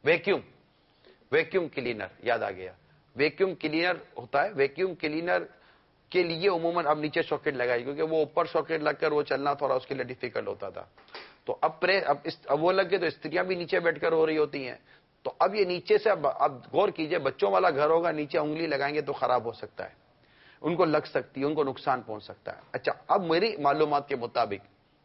ویکیوم کلینر. یاد آ گیا، ویکیوم کلینر ہوتا ہے. ویکیوم کلینر کے لیے عموماً اب نیچے ساکٹ لگائی کیونکہ وہ اوپر ساکٹ لگ کر وہ چلنا تھوڑا اس کے لیے ڈیفیکلٹ ہوتا تھا. تو اب وہ لگ گئے تو استریاں بھی نیچے بیٹھ کر ہو رہی ہوتی ہیں. تو اب یہ نیچے سے اب غور کیجئے، بچوں والا گھر ہوگا نیچے انگلی لگائیں گے تو خراب ہو سکتا ہے، ان کو لگ سکتی ہے، ان کو نقصان پہنچ سکتا ہے. اچھا اب میری معلومات کے مطابق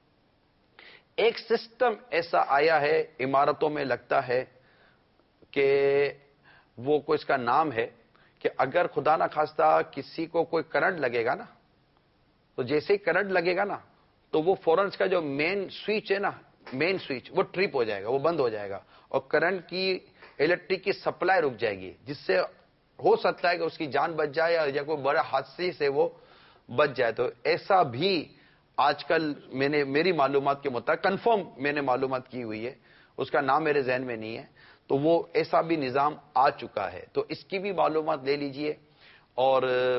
ایک سسٹم ایسا آیا ہے عمارتوں میں، لگتا ہے کہ وہ کوئی اس کا نام ہے کہ اگر خدا نہ خواستہ کسی کو کوئی کرنٹ لگے گا نا تو جیسے ہی کرنٹ لگے گا نا تو وہ فوراً کا جو مین سوئچ ہے نا، مین سوئچ وہ ٹرپ ہو جائے گا، وہ بند ہو جائے گا اور کرنٹ کی الیکٹرک کی سپلائی رک جائے گی، جس سے ہو سکتا ہے کہ اس کی جان بچ جائے یا کوئی بڑے حادثے سے وہ بچ جائے. تو ایسا بھی آج کل میری معلومات کے مطابق کنفرم میں نے معلومات کی ہوئی ہے، اس کا نام میرے ذہن میں نہیں ہے، تو وہ ایسا بھی نظام آ چکا ہے. تو اس کی بھی معلومات لے لیجئے اور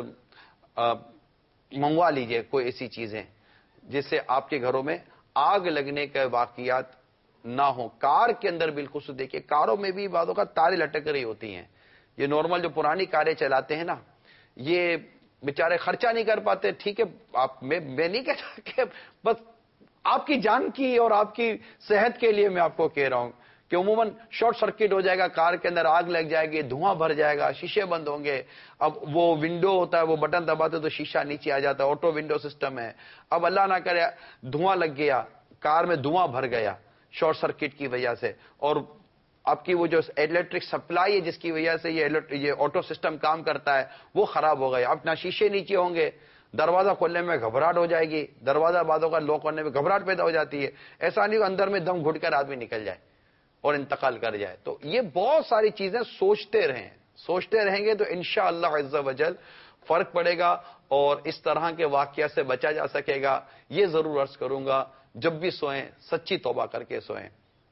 منگوا لیجئے کوئی ایسی چیزیں جس سے آپ کے گھروں میں آگ لگنے کے واقعات نہ ہوں. کار کے اندر بالخصوص دیکھیے، کاروں میں بھی بعضوں کا تاریں لٹک رہی ہوتی ہیں. یہ نارمل جو پرانی کاریں چلاتے ہیں نا یہ بیچارے خرچہ نہیں کر پاتے. ٹھیک ہے، میں نہیں کہتا کہ بس آپ کی جان کی اور آپ کی صحت کے لیے میں آپ کو کہہ رہا ہوں کہ عموماً شارٹ سرکٹ ہو جائے گا، کار کے اندر آگ لگ جائے گی، دھواں بھر جائے گا، شیشے بند ہوں گے. اب وہ ونڈو ہوتا ہے، وہ بٹن دباتے تو شیشہ نیچے آ جاتا ہے، آٹو ونڈو سسٹم ہے. اب اللہ نہ کرے دھواں لگ گیا، کار میں دھواں بھر گیا شارٹ سرکٹ کی وجہ سے، اور آپ کی وہ جو الیکٹرک سپلائی ہے جس کی وجہ سے یہ آٹو سسٹم کام کرتا ہے وہ خراب ہو گیا. اب نہ شیشے نیچے ہوں گے، دروازہ کھولنے میں گھبراہٹ ہو جائے گی، دروازہ بعدوں کا لاک کرنے میں گھبراہٹ پیدا ہو جاتی ہے. ایسا نہیں کہ اندر میں دم گھٹ کر آدمی نکل جائے اور انتقال کر جائے. تو یہ بہت ساری چیزیں سوچتے رہیں گے تو انشاءاللہ عز و جل فرق پڑے گا اور اس طرح کے واقعہ سے بچا جا سکے گا. یہ ضرور عرض کروں گا، جب بھی سوئیں سچی توبہ کر کے سوئیں.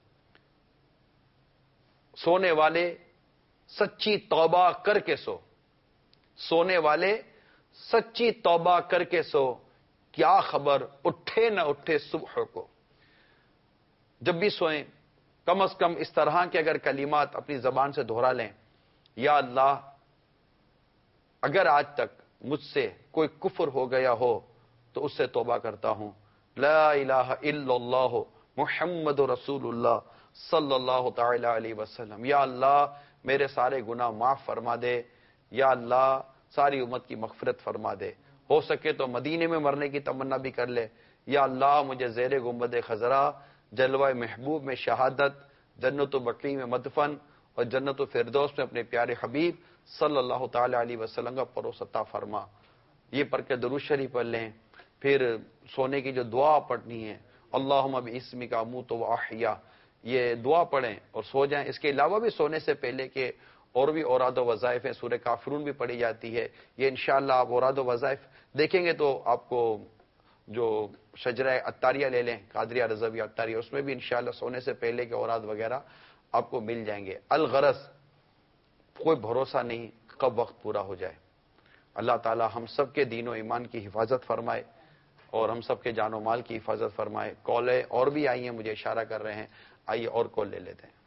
سونے والے سچی توبہ کر کے سونے والے سچی توبہ کر کے سو، کیا خبر اٹھے نہ اٹھے صبح کو. جب بھی سوئیں کم از کم اس طرح کے اگر کلمات اپنی زبان سے دہرا لیں، یا اللہ اگر آج تک مجھ سے کوئی کفر ہو گیا ہو تو اس سے توبہ کرتا ہوں. لا الہ الا اللہ محمد رسول اللہ صلی اللہ تعالی علیہ وسلم، یا اللہ میرے سارے گناہ معاف فرما دے، یا اللہ ساری امت کی مغفرت فرما دے، ہو سکے تو مدینے میں مرنے کی تمنا بھی کر لے، یا اللہ مجھے زیر گنبد خضرا جلوہ محبوب میں شہادت، جنت و بقیع میں مدفن اور جنت و فردوس میں اپنے پیارے حبیب صلی اللہ تعالی علیہ وسلم کا پروس عطا فرما۔ یہ پڑھ کے درود شریف پڑھ لیں، پھر سونے کی جو دعا پڑھنی ہے، اللہم باسمک اموت و احیا، یہ دعا پڑھیں اور سو جائیں۔ اس کے علاوہ بھی سونے سے پہلے کے اور بھی اوراد و وظائف ہیں، سورہ کافرون بھی پڑھی جاتی ہے، یہ انشاءاللہ آپ اوراد و وظائف دیکھیں گے تو آپ کو جو شجرہ عطاریہ لے لیں، قادریہ رضوی عطاریہ، اس میں بھی انشاءاللہ سونے سے پہلے کے اوراد وغیرہ آپ کو مل جائیں گے۔ الغرض کوئی بھروسہ نہیں کب وقت پورا ہو جائے۔ اللہ تعالی ہم سب کے دین و ایمان کی حفاظت فرمائے اور ہم سب کے جان و مال کی حفاظت فرمائے۔ کالیں اور بھی آئی ہیں، مجھے اشارہ کر رہے ہیں، آئیے اور کال لے لیتے ہیں۔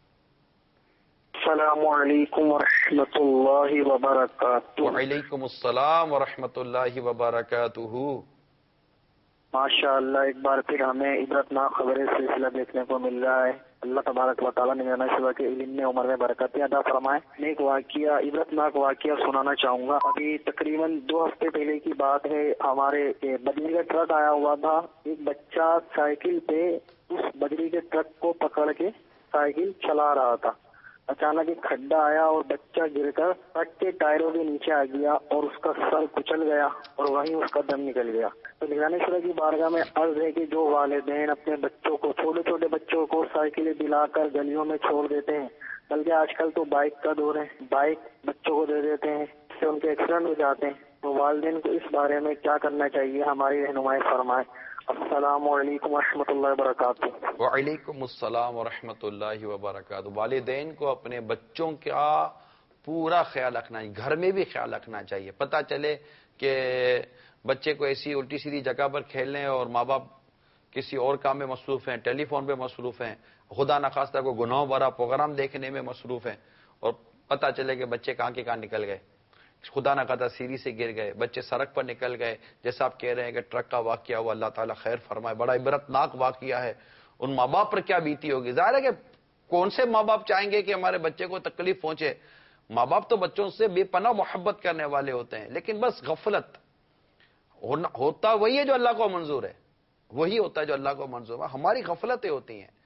السلام علیکم ورحمۃ اللہ وبرکاتہ۔ وعلیکم السلام ورحمۃ اللہ وبرکاتہ۔ ماشاء اللہ، ایک بار پھر ہمیں عبرتناک خبریں سلسلہ دیکھنے کو مل رہا ہے۔ اللہ تبارک و تعالیٰ نے میرا شبہ کے علم میں عمر میں برکتیں عطا فرمائے۔ میں ایک واقعہ، عبرتناک واقعہ سنانا چاہوں گا۔ ابھی تقریباً 2 ہفتے پہلے کی بات ہے، ہمارے بجری کا ٹرک آیا ہوا تھا، ایک بچہ سائیکل پہ اس بجری کے ٹرک کو پکڑ کے سائیکل چلا رہا تھا۔ اچانک ایک کھڈا آیا اور بچہ گر کر ٹرک کے ٹائروں کے نیچے آ گیا اور اس کا سر کچل گیا اور وہیں اس کا دم نکل گیا۔ تو نگرانی شورا کی بارگاہ میں عرض ہے کہ جو والدین اپنے بچوں کو، چھوٹے چھوٹے بچوں کو سائیکلیں دلا کر گلیوں میں چھوڑ دیتے ہیں، بلکہ آج کل تو بائک کا دور ہے، بائک بچوں کو دے دیتے ہیں، اس سے ان کے ایکسیڈنٹ ہو جاتے ہیں، تو والدین کو اس بارے میں کیا کرنا چاہیے، ہماری رہنمائی فرمائیں۔ السلام علیکم ورحمۃ اللہ وبرکاتہ۔ وعلیکم السلام ورحمۃ اللہ وبرکاتہ۔ والدین کو اپنے بچوں کا پورا خیال رکھنا چاہیے، گھر میں بھی خیال رکھنا چاہیے۔ پتہ چلے کہ بچے کو ایسی الٹی سیدھی جگہ پر کھیلنے اور ماں باپ کسی اور کام میں مصروف ہیں، ٹیلی فون پہ مصروف ہیں، خدا نخواستہ کو گناہ بھرا پروگرام دیکھنے میں مصروف ہیں، اور پتہ چلے کہ بچے کہاں کے کہاں نکل گئے، خدا نہ خواستہ سیڑھی سے گر گئے، بچے سڑک پر نکل گئے، جیسا آپ کہہ رہے ہیں کہ ٹرک کا واقعہ ہوا، اللہ تعالیٰ خیر فرمائے، بڑا عبرتناک واقعہ ہے۔ ان ماں باپ پر کیا بیتی ہوگی؟ ظاہر ہے کہ کون سے ماں باپ چاہیں گے کہ ہمارے بچے کو تکلیف پہنچے؟ ماں باپ تو بچوں سے بے پناہ محبت کرنے والے ہوتے ہیں، لیکن بس غفلت ہوتا وہی ہے جو اللہ کو منظور ہے، وہی ہوتا ہے جو اللہ کو منظور ہے، ہماری غفلتیں ہوتی ہیں۔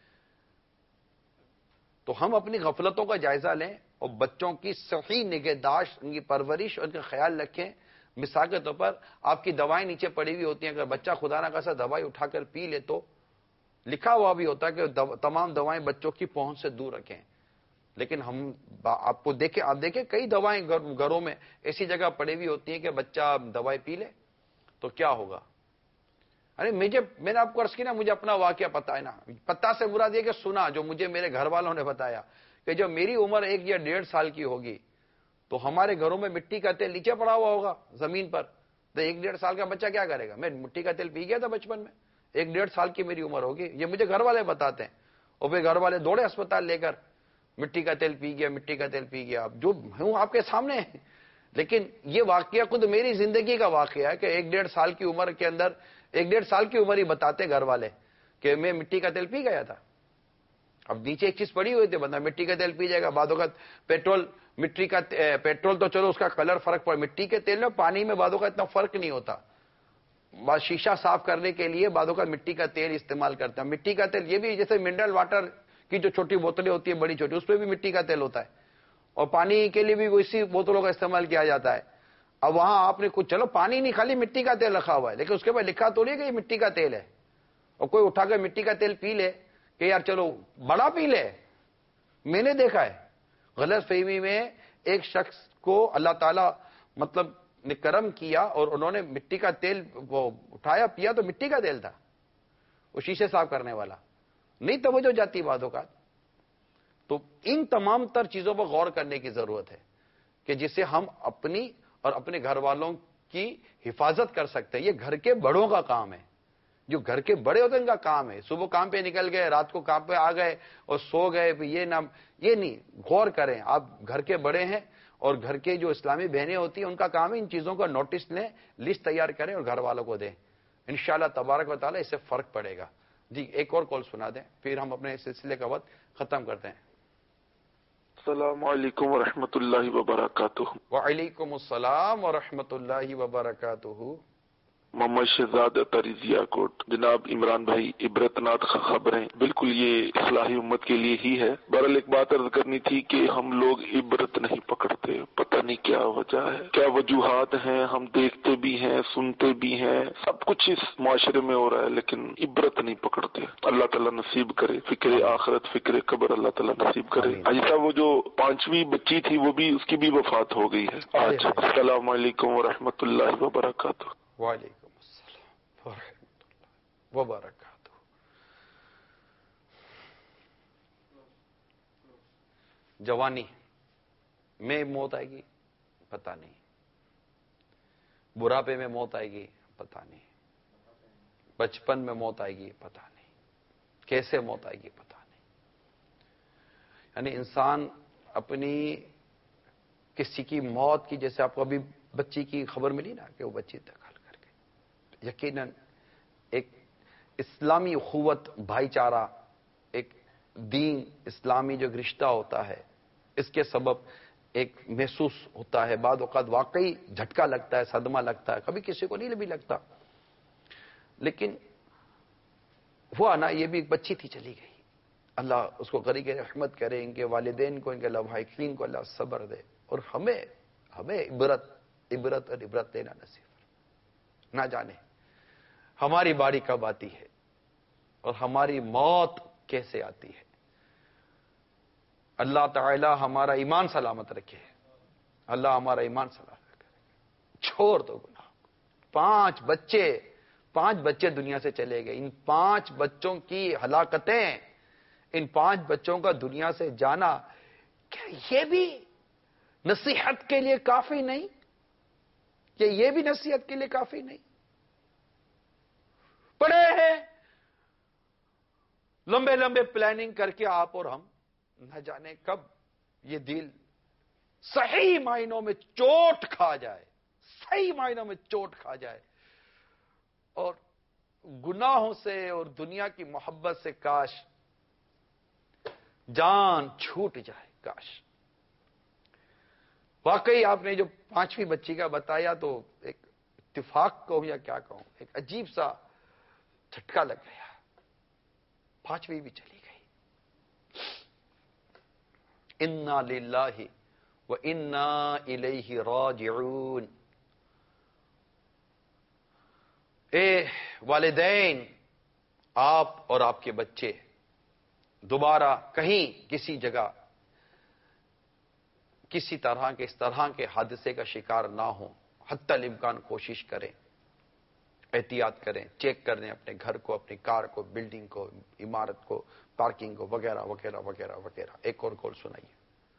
تو ہم اپنی غفلتوں کا جائزہ لیں اور بچوں کی صحیح نگہداشت، ان کی پرورش، ان کا خیال رکھیں۔ مثال کے طور پر آپ کی دوائیں نیچے پڑی ہوئی ہوتی ہیں، اگر بچہ خدا نہ خواستہ دوائی اٹھا کر پی لے تو لکھا ہوا بھی ہوتا ہے کہ تمام دوائیں بچوں کی پہنچ سے دور رکھیں، لیکن ہم آپ دیکھیں کئی دوائیں گھروں میں ایسی جگہ پڑی ہوئی ہوتی ہیں کہ بچہ دوائی پی لے تو کیا ہوگا؟ ارے میں نے آپ کو عرض کی نا، مجھے اپنا واقعہ پتا ہے نا، پتا سے مراد یہ کہ سنا، جو مجھے میرے گھر والوں نے بتایا کہ جب میری عمر 1 یا 1.5 سال کی ہوگی تو ہمارے گھروں میں مٹی کا تیل نیچے پڑا ہوا ہوگا زمین پر، تو 1-1.5 سال کا بچہ کیا کرے گا؟ میں مٹی کا تیل پی گیا تھا بچپن میں، 1-1.5 سال کی میری عمر ہوگی، یہ مجھے گھر والے بتاتے ہیں، اور پھر گھر والے دوڑے اسپتال لے کر مٹی کا تیل پی گیا، مٹی کا تیل پی گیا۔ اب جو ہوں آپ کے سامنے ہے، لیکن یہ واقعہ خود میری زندگی کا واقعہ ہے کہ 1-1.5 سال کی عمر کے اندر، 1-1.5 سال کی عمر ہی بتاتے گھر والے کہ میں مٹی کا تیل پی گیا تھا۔ اب نیچے ایک چیز پڑی ہوئی تھی، بندہ مٹی کا تیل پی جائے گا، بعد اوقات پیٹرول تو چلو اس کا کلر فرق پڑا، مٹی کے تیل میں پانی میں بعد اوقات اتنا فرق نہیں ہوتا، بعض شیشہ صاف کرنے کے لیے بعد اوقات مٹی کا تیل استعمال کرتے ہیں۔ مٹی کا تیل یہ بھی جیسے منرل واٹر کی جو چھوٹی بوتلیں ہوتی ہیں بڑی چھوٹی، اس پہ بھی مٹی کا تیل ہوتا ہے، اور پانی کے لیے بھی اسی بوتلوں کا استعمال کیا جاتا ہے۔ اب وہاں آپ نے کچھ، چلو پانی نہیں، خالی مٹی کا تیل رکھا ہوا ہے، لیکن اس کے بعد لکھا تو نہیں کہ یہ مٹی کا تیل ہے، اور کوئی اٹھا کر مٹی کا تیل پی لے کہ یار چلو بڑا پی لے۔ میں نے دیکھا ہے غلط فہمی میں ایک شخص کو اللہ تعالیٰ مطلب نے کرم کیا اور انہوں نے مٹی کا تیل وہ اٹھایا پیا تو مٹی کا تیل تھا، وہ شیشے صاف کرنے والا، نہیں توجہ جاتی بعض اوقات۔ تو ان تمام تر چیزوں پر غور کرنے کی ضرورت ہے کہ جسے ہم اپنی اور اپنے گھر والوں کی حفاظت کر سکتے ہیں۔ یہ گھر کے بڑوں کا کام ہے، جو گھر کے بڑے ہوتے ہیں ان کا کام ہے۔ صبح کام پہ نکل گئے، رات کو کام پہ آ گئے اور سو گئے، یہ نہیں، غور کریں۔ آپ گھر کے بڑے ہیں اور گھر کے جو اسلامی بہنیں ہوتی ہیں ان کا کام ہے ان چیزوں کا نوٹس لیں، لسٹ تیار کریں اور گھر والوں کو دیں، انشاءاللہ تبارک و تعالی اس سے فرق پڑے گا۔ جی ایک اور کال سنا دیں پھر ہم اپنے سلسلے کا وقت ختم کرتے ہیں. السلام علیکم ورحمۃ اللہ وبرکاتہ. وعلیکم السلام ورحمۃ اللہ وبرکاتہ. محمد شہزاد اطاری ضیا کوٹ. جناب عمران بھائی عبرتناک خبریں بالکل یہ اصلاحی امت کے لیے ہی ہے. بہرحال ایک بات عرض کرنی تھی کہ ہم لوگ عبرت نہیں پکڑتے، پتہ نہیں کیا وجہ ہے، کیا وجوہات ہیں. ہم دیکھتے بھی ہیں، سنتے بھی ہیں، سب کچھ اس معاشرے میں ہو رہا ہے لیکن عبرت نہیں پکڑتے. اللہ تعالیٰ نصیب کرے فکر آخرت فکر قبر، اللہ تعالیٰ نصیب کرے. حاجی صاحب وہ جو 5ویں بچی تھی وہ بھی اس کی بھی وفات ہو گئی ہے آج. السلام علیکم ورحمۃ اللہ وبرکاتہ. وعلیکم السلام ورحمۃ اللہ وبرکاتہ. جوانی میں موت آئے گی پتہ نہیں، بڑھاپے میں موت آئے گی پتہ نہیں، بچپن میں موت آئے گی پتہ نہیں، کیسے موت آئے گی پتہ نہیں. یعنی انسان اپنی کسی کی موت کی، جیسے آپ کو ابھی بچی کی خبر ملی نا کہ وہ بچی انتقال کر گئی، یقیناً ایک اسلامی اخوت بھائی چارہ، ایک دین اسلامی جو رشتہ ہوتا ہے اس کے سبب ایک محسوس ہوتا ہے. بعض اوقات واقعی جھٹکا لگتا ہے، صدمہ لگتا ہے، کبھی کسی کو نہیں بھی لگتا. لیکن ہوا نا، یہ بھی ایک بچی تھی چلی گئی. اللہ اس کو غریق رحمت کرے، ان کے والدین کو، ان کے لاحقین کو اللہ صبر دے. اور ہمیں عبرت اور عبرت لینا نصیب. نہ جانے ہماری باری کب آتی ہے اور ہماری موت کیسے آتی ہے. اللہ تعالی ہمارا ایمان سلامت رکھے. اللہ ہمارا ایمان سلامت رکھے. چھوڑ دو گناہ. 5 بچے دنیا سے چلے گئے. ان 5 بچوں کی ہلاکتیں، ان 5 بچوں کا دنیا سے جانا، کیا یہ بھی نصیحت کے لیے کافی نہیں؟ کہ یہ بھی نصیحت کے لیے کافی نہیں؟ پڑے ہیں لمبے پلاننگ کر کے آپ اور ہم، نہ جانے کب یہ دل صحیح معنوں میں چوٹ کھا جائے، صحیح معنوں میں چوٹ کھا جائے اور گناہوں سے اور دنیا کی محبت سے کاش جان چھوٹ جائے. کاش واقعی آپ نے جو 5ویں بچی کا بتایا تو ایک اتفاق کہوں یا کیا کہوں، ایک عجیب سا جھٹکا لگ گیا. 5ویں بھی چلی گئی. انا للہ و انا الیہ راجعون. اے والدین، آپ اور آپ کے بچے دوبارہ کہیں کسی جگہ کسی طرح کے اس طرح کے حادثے کا شکار نہ ہوں. حتی الامکان کوشش کریں، احتیاط کریں، چیک کر دیں اپنے گھر کو، اپنی کار کو، بلڈنگ کو، عمارت کو، پارکنگ کو، وغیرہ وغیرہ وغیرہ وغیرہ. ایک اور کال سنائیے.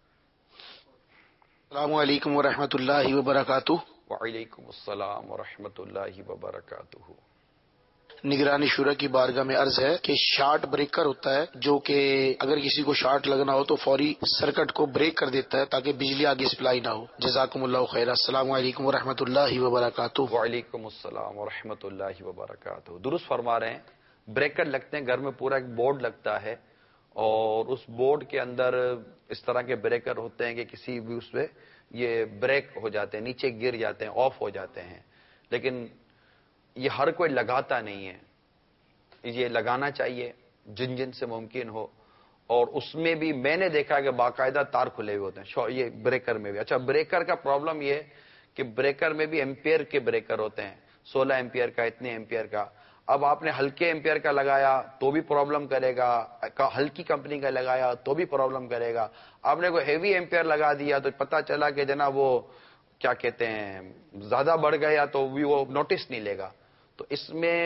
السلام علیکم ورحمۃ اللہ وبرکاتہ. وعلیکم السلام ورحمۃ اللہ وبرکاتہ. نگرانی شورا کی بارگاہ میں عرض ہے کہ شارٹ بریکر ہوتا ہے جو کہ اگر کسی کو شارٹ لگنا ہو تو فوری سرکٹ کو بریک کر دیتا ہے تاکہ بجلی آگے سپلائی نہ ہو. جزاکم اللہ خیر. السلام علیکم ورحمۃ اللہ وبرکاتہ. وعلیکم السلام ورحمۃ اللہ وبرکاتہ. درست فرما رہے ہیں. بریکر لگتے ہیں گھر میں، پورا ایک بورڈ لگتا ہے اور اس بورڈ کے اندر اس طرح کے بریکر ہوتے ہیں کہ کسی بھی اس پہ یہ بریک ہو جاتے ہیں، نیچے گر جاتے ہیں، آف ہو جاتے ہیں. لیکن یہ ہر کوئی لگاتا نہیں ہے. یہ لگانا چاہیے جن جن سے ممکن ہو. اور اس میں بھی میں نے دیکھا کہ باقاعدہ تار کھلے ہوئے ہوتے ہیں یہ بریکر میں بھی. اچھا بریکر کا پرابلم یہ ہے کہ بریکر میں بھی ایمپیئر کے بریکر ہوتے ہیں، 16 ایمپیئر کا، اتنے ایمپیئر کا. اب آپ نے ہلکے ایمپیئر کا لگایا تو بھی پرابلم کرے گا، ہلکی کمپنی کا لگایا تو بھی پرابلم کرے گا. آپ نے کوئی ہیوی ایمپیئر لگا دیا تو پتا چلا کہ جناب وہ کیا کہتے ہیں زیادہ بڑھ گیا تو بھی وہ نوٹس نہیں لے گا. تو اس میں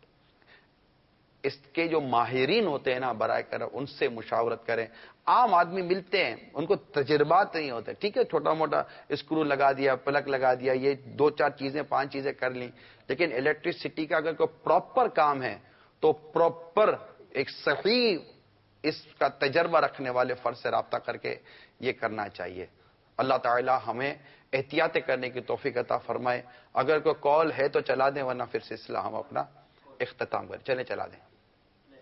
اس کے جو ماہرین ہوتے ہیں نا برائے کرم ان سے مشاورت کریں. عام آدمی ملتے ہیں ان کو تجربات نہیں ہوتے. ٹھیک ہے چھوٹا موٹا اسکرو لگا دیا، پلگ لگا دیا، یہ 2-4 چیزیں 5 چیزیں کر لیں. لیکن الیکٹریسٹی کا اگر کوئی پراپر کام ہے تو پراپر ایک صحیح اس کا تجربہ رکھنے والے فرد سے رابطہ کر کے یہ کرنا چاہیے. اللہ تعالی ہمیں احتیاط کرنے کی توفیق عطا فرمائے. اگر کوئی کال ہے تو چلا دیں ورنہ پھر سلسلہ ہم اپنا اختتام کریں. چلیں چلا دیں.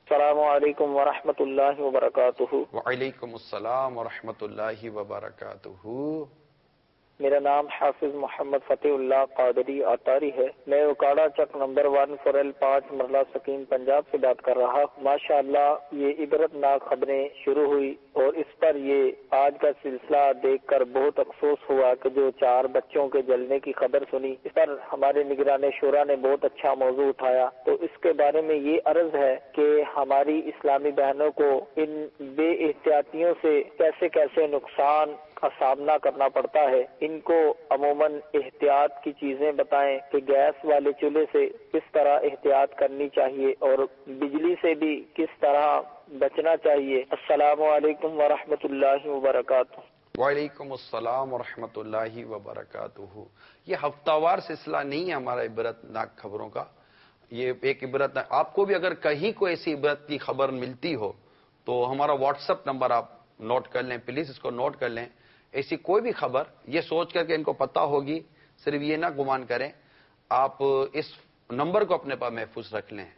السلام علیکم ورحمۃ اللہ وبرکاتہ. وعلیکم السلام ورحمۃ اللہ وبرکاتہ. میرا نام حافظ محمد فتح اللہ قادری اطاری ہے. میں اوکاڑا چک نمبر 1 فورل 5 مرلا سکیم پنجاب سے بات کر رہا ہوں. ماشاء اللہ یہ عبرت ناک خبریں شروع ہوئی اور اس پر یہ آج کا سلسلہ دیکھ کر بہت افسوس ہوا کہ جو 4 بچوں کے جلنے کی خبر سنی. اس پر ہمارے نگران شورا نے بہت اچھا موضوع اٹھایا. تو اس کے بارے میں یہ عرض ہے کہ ہماری اسلامی بہنوں کو ان بے احتیاطیوں سے کیسے کیسے نقصان کا سامنا کرنا پڑتا ہے. ان کو عموماً احتیاط کی چیزیں بتائیں کہ گیس والے چولہے سے کس طرح احتیاط کرنی چاہیے اور بجلی سے بھی کس طرح بچنا چاہیے. السلام علیکم ورحمۃ اللہ وبرکاتہ. وعلیکم السلام ورحمۃ اللہ وبرکاتہ. یہ ہفتہ وار سلسلہ نہیں ہے ہمارا عبرت ناک خبروں کا. یہ ایک عبرت آپ کو بھی اگر کہیں کوئی ایسی عبرت کی خبر ملتی ہو تو ہمارا واٹس ایپ نمبر آپ نوٹ کر لیں پلیز. اس کو نوٹ کر لیں. ایسی کوئی بھی خبر یہ سوچ کر کے ان کو پتہ ہوگی صرف یہ نہ گمان کریں. آپ اس نمبر کو اپنے پاس محفوظ رکھ لیں.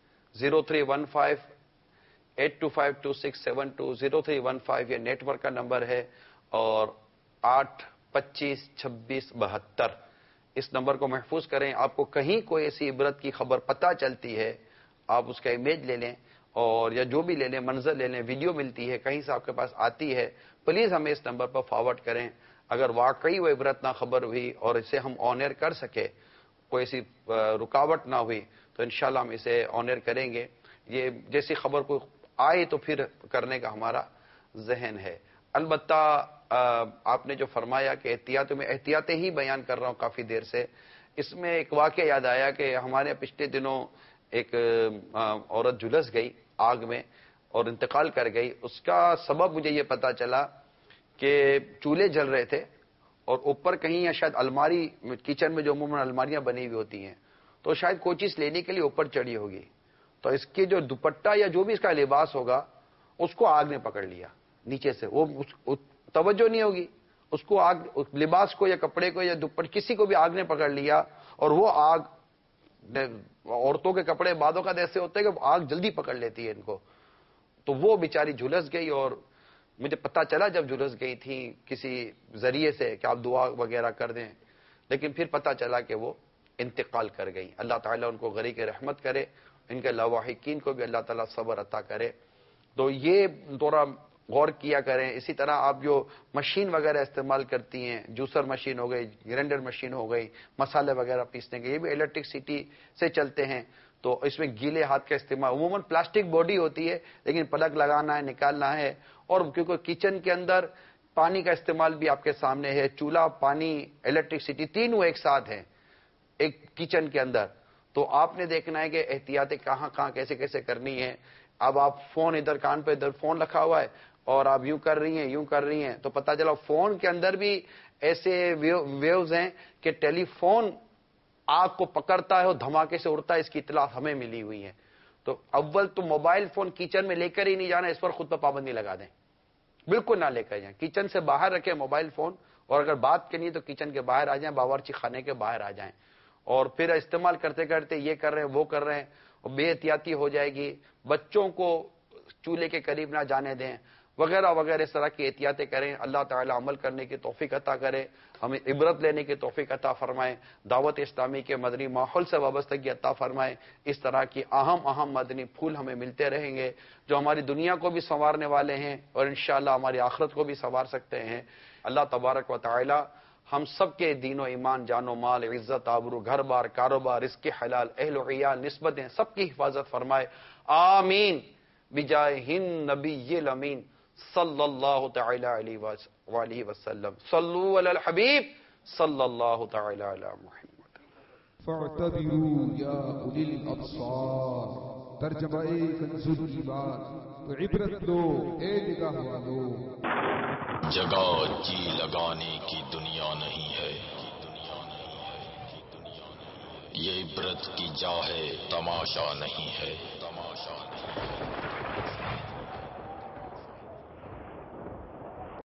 0315-825-2672 0315 یہ نیٹ ورک کا نمبر ہے اور 825-2672 اس نمبر کو محفوظ کریں. آپ کو کہیں کوئی ایسی عبرت کی خبر پتہ چلتی ہے آپ اس کا امیج لے لیں اور یا جو بھی لے لیں منظر لے لیں ویڈیو ملتی ہے کہیں سے آپ کے پاس آتی ہے پلیز ہمیں اس نمبر پر فارورڈ کریں. اگر واقعی وہ عبرت نہ خبر ہوئی اور اسے ہم آن ایئر کر سکے کوئی ایسی رکاوٹ نہ ہوئی تو انشاءاللہ ہم اسے آن ایئر کریں گے. یہ جیسی خبر کو آئے تو پھر کرنے کا ہمارا ذہن ہے. البتہ آپ نے جو فرمایا کہ احتیاطوں میں احتیاطیں ہی بیان کر رہا ہوں کافی دیر سے. اس میں ایک واقعہ یاد آیا کہ ہمارے پچھلے دنوں ایک عورت جھلس گئی آگ میں اور انتقال کر گئی. اس کا سبب مجھے یہ پتا چلا کہ چولہے جل رہے تھے اور اوپر کہیں یا شاید الماری کچن میں جو عموماً الماریاں بنی ہوئی ہوتی ہیں تو شاید کوئی چیز لینے کے لیے اوپر چڑھی ہوگی تو اس کی جو دوپٹہ یا جو بھی اس کا لباس ہوگا اس کو آگ نے پکڑ لیا نیچے سے. وہ توجہ نہیں ہوگی اس کو آگ لباس کو یا کپڑے کو یا دوپٹہ کسی کو بھی آگ نے پکڑ لیا اور وہ آگ عورتوں کے کپڑے بعدوں کا ایسے ہوتے ہیں کہ آگ جلدی پکڑ لیتی ہے ان کو. تو وہ بیچاری جھلس گئی اور مجھے پتا چلا جب جھلس گئی تھی کسی ذریعے سے کہ آپ دعا وغیرہ کر دیں لیکن پھر پتا چلا کہ وہ انتقال کر گئی. اللہ تعالیٰ ان کو غریق رحمت کرے. ان کے لاواحقین کو بھی اللہ تعالیٰ صبر عطا کرے. تو یہ تھوڑا غور کیا کریں. اسی طرح آپ جو مشین وغیرہ استعمال کرتی ہیں جوسر مشین ہو گئی گرینڈر مشین ہو گئی مسالے وغیرہ پیسنے کے یہ بھی الیکٹرکسٹی سے چلتے ہیں تو اس میں گیلے ہاتھ کا استعمال عموماً پلاسٹک باڈی ہوتی ہے لیکن پلگ لگانا ہے نکالنا ہے. اور کیونکہ کچن کے اندر پانی کا استعمال بھی آپ کے سامنے ہے. چولہا پانی الیکٹرکسٹی تینوں ایک ساتھ ہیں ایک کچن کے اندر. تو آپ نے دیکھنا ہے کہ احتیاطیں کہاں کہاں کیسے کیسے کرنی ہے. اب آپ فون ادھر کان پہ ادھر فون رکھا ہوا ہے اور آپ یوں کر رہی ہیں یوں کر رہی ہیں تو پتہ چلا فون کے اندر بھی ایسے ویوز ہیں کہ ٹیلی فون آگ کو پکڑتا ہے اور دھماکے سے اڑتا ہے. اس کی اطلاع ہمیں ملی ہوئی ہے. تو اول تو موبائل فون کچن میں لے کر ہی نہیں جانا. اس پر خود پہ پابندی لگا دیں. بالکل نہ لے کر جائیں. کچن سے باہر رکھیں موبائل فون اور اگر بات کرنی ہے تو کچن کے باہر آ جائیں باورچی خانے کے باہر آ جائیں. اور پھر استعمال کرتے کرتے یہ کر رہے ہیں وہ کر رہے ہیں اور بے احتیاطی ہو جائے گی. بچوں کو چولہے کے قریب نہ جانے دیں وغیرہ وغیرہ اس طرح کی احتیاطیں کریں. اللہ تعالیٰ عمل کرنے کی توفیق عطا کرے. ہمیں عبرت لینے کی توفیق عطا فرمائے. دعوت اسلامی کے مدنی ماحول سے وابستگی عطا فرمائے. اس طرح کی اہم مدنی پھول ہمیں ملتے رہیں گے جو ہماری دنیا کو بھی سنوارنے والے ہیں اور انشاءاللہ ہماری آخرت کو بھی سنوار سکتے ہیں. اللہ تبارک و تعالی ہم سب کے دین و ایمان جان و مال عزت آبرو گھر بار کاروبار رزق حلال اہل و عیال نسبتیں سب کی حفاظت فرمائے. آمین بجاہ النبی الامین صلی اللہ تعالی علیہ وآلہ وسلم. صلو علی الحبیب صلی اللہ تعالی علی محمد. فاعتبروا یا اولی الابصار. ترجمہ کنز کی بات تو عبرت لو اے نگاہ والو. جگہ جی لگانے کی دنیا نہیں ہے یہ عبرت کی جا ہے تماشا نہیں ہے.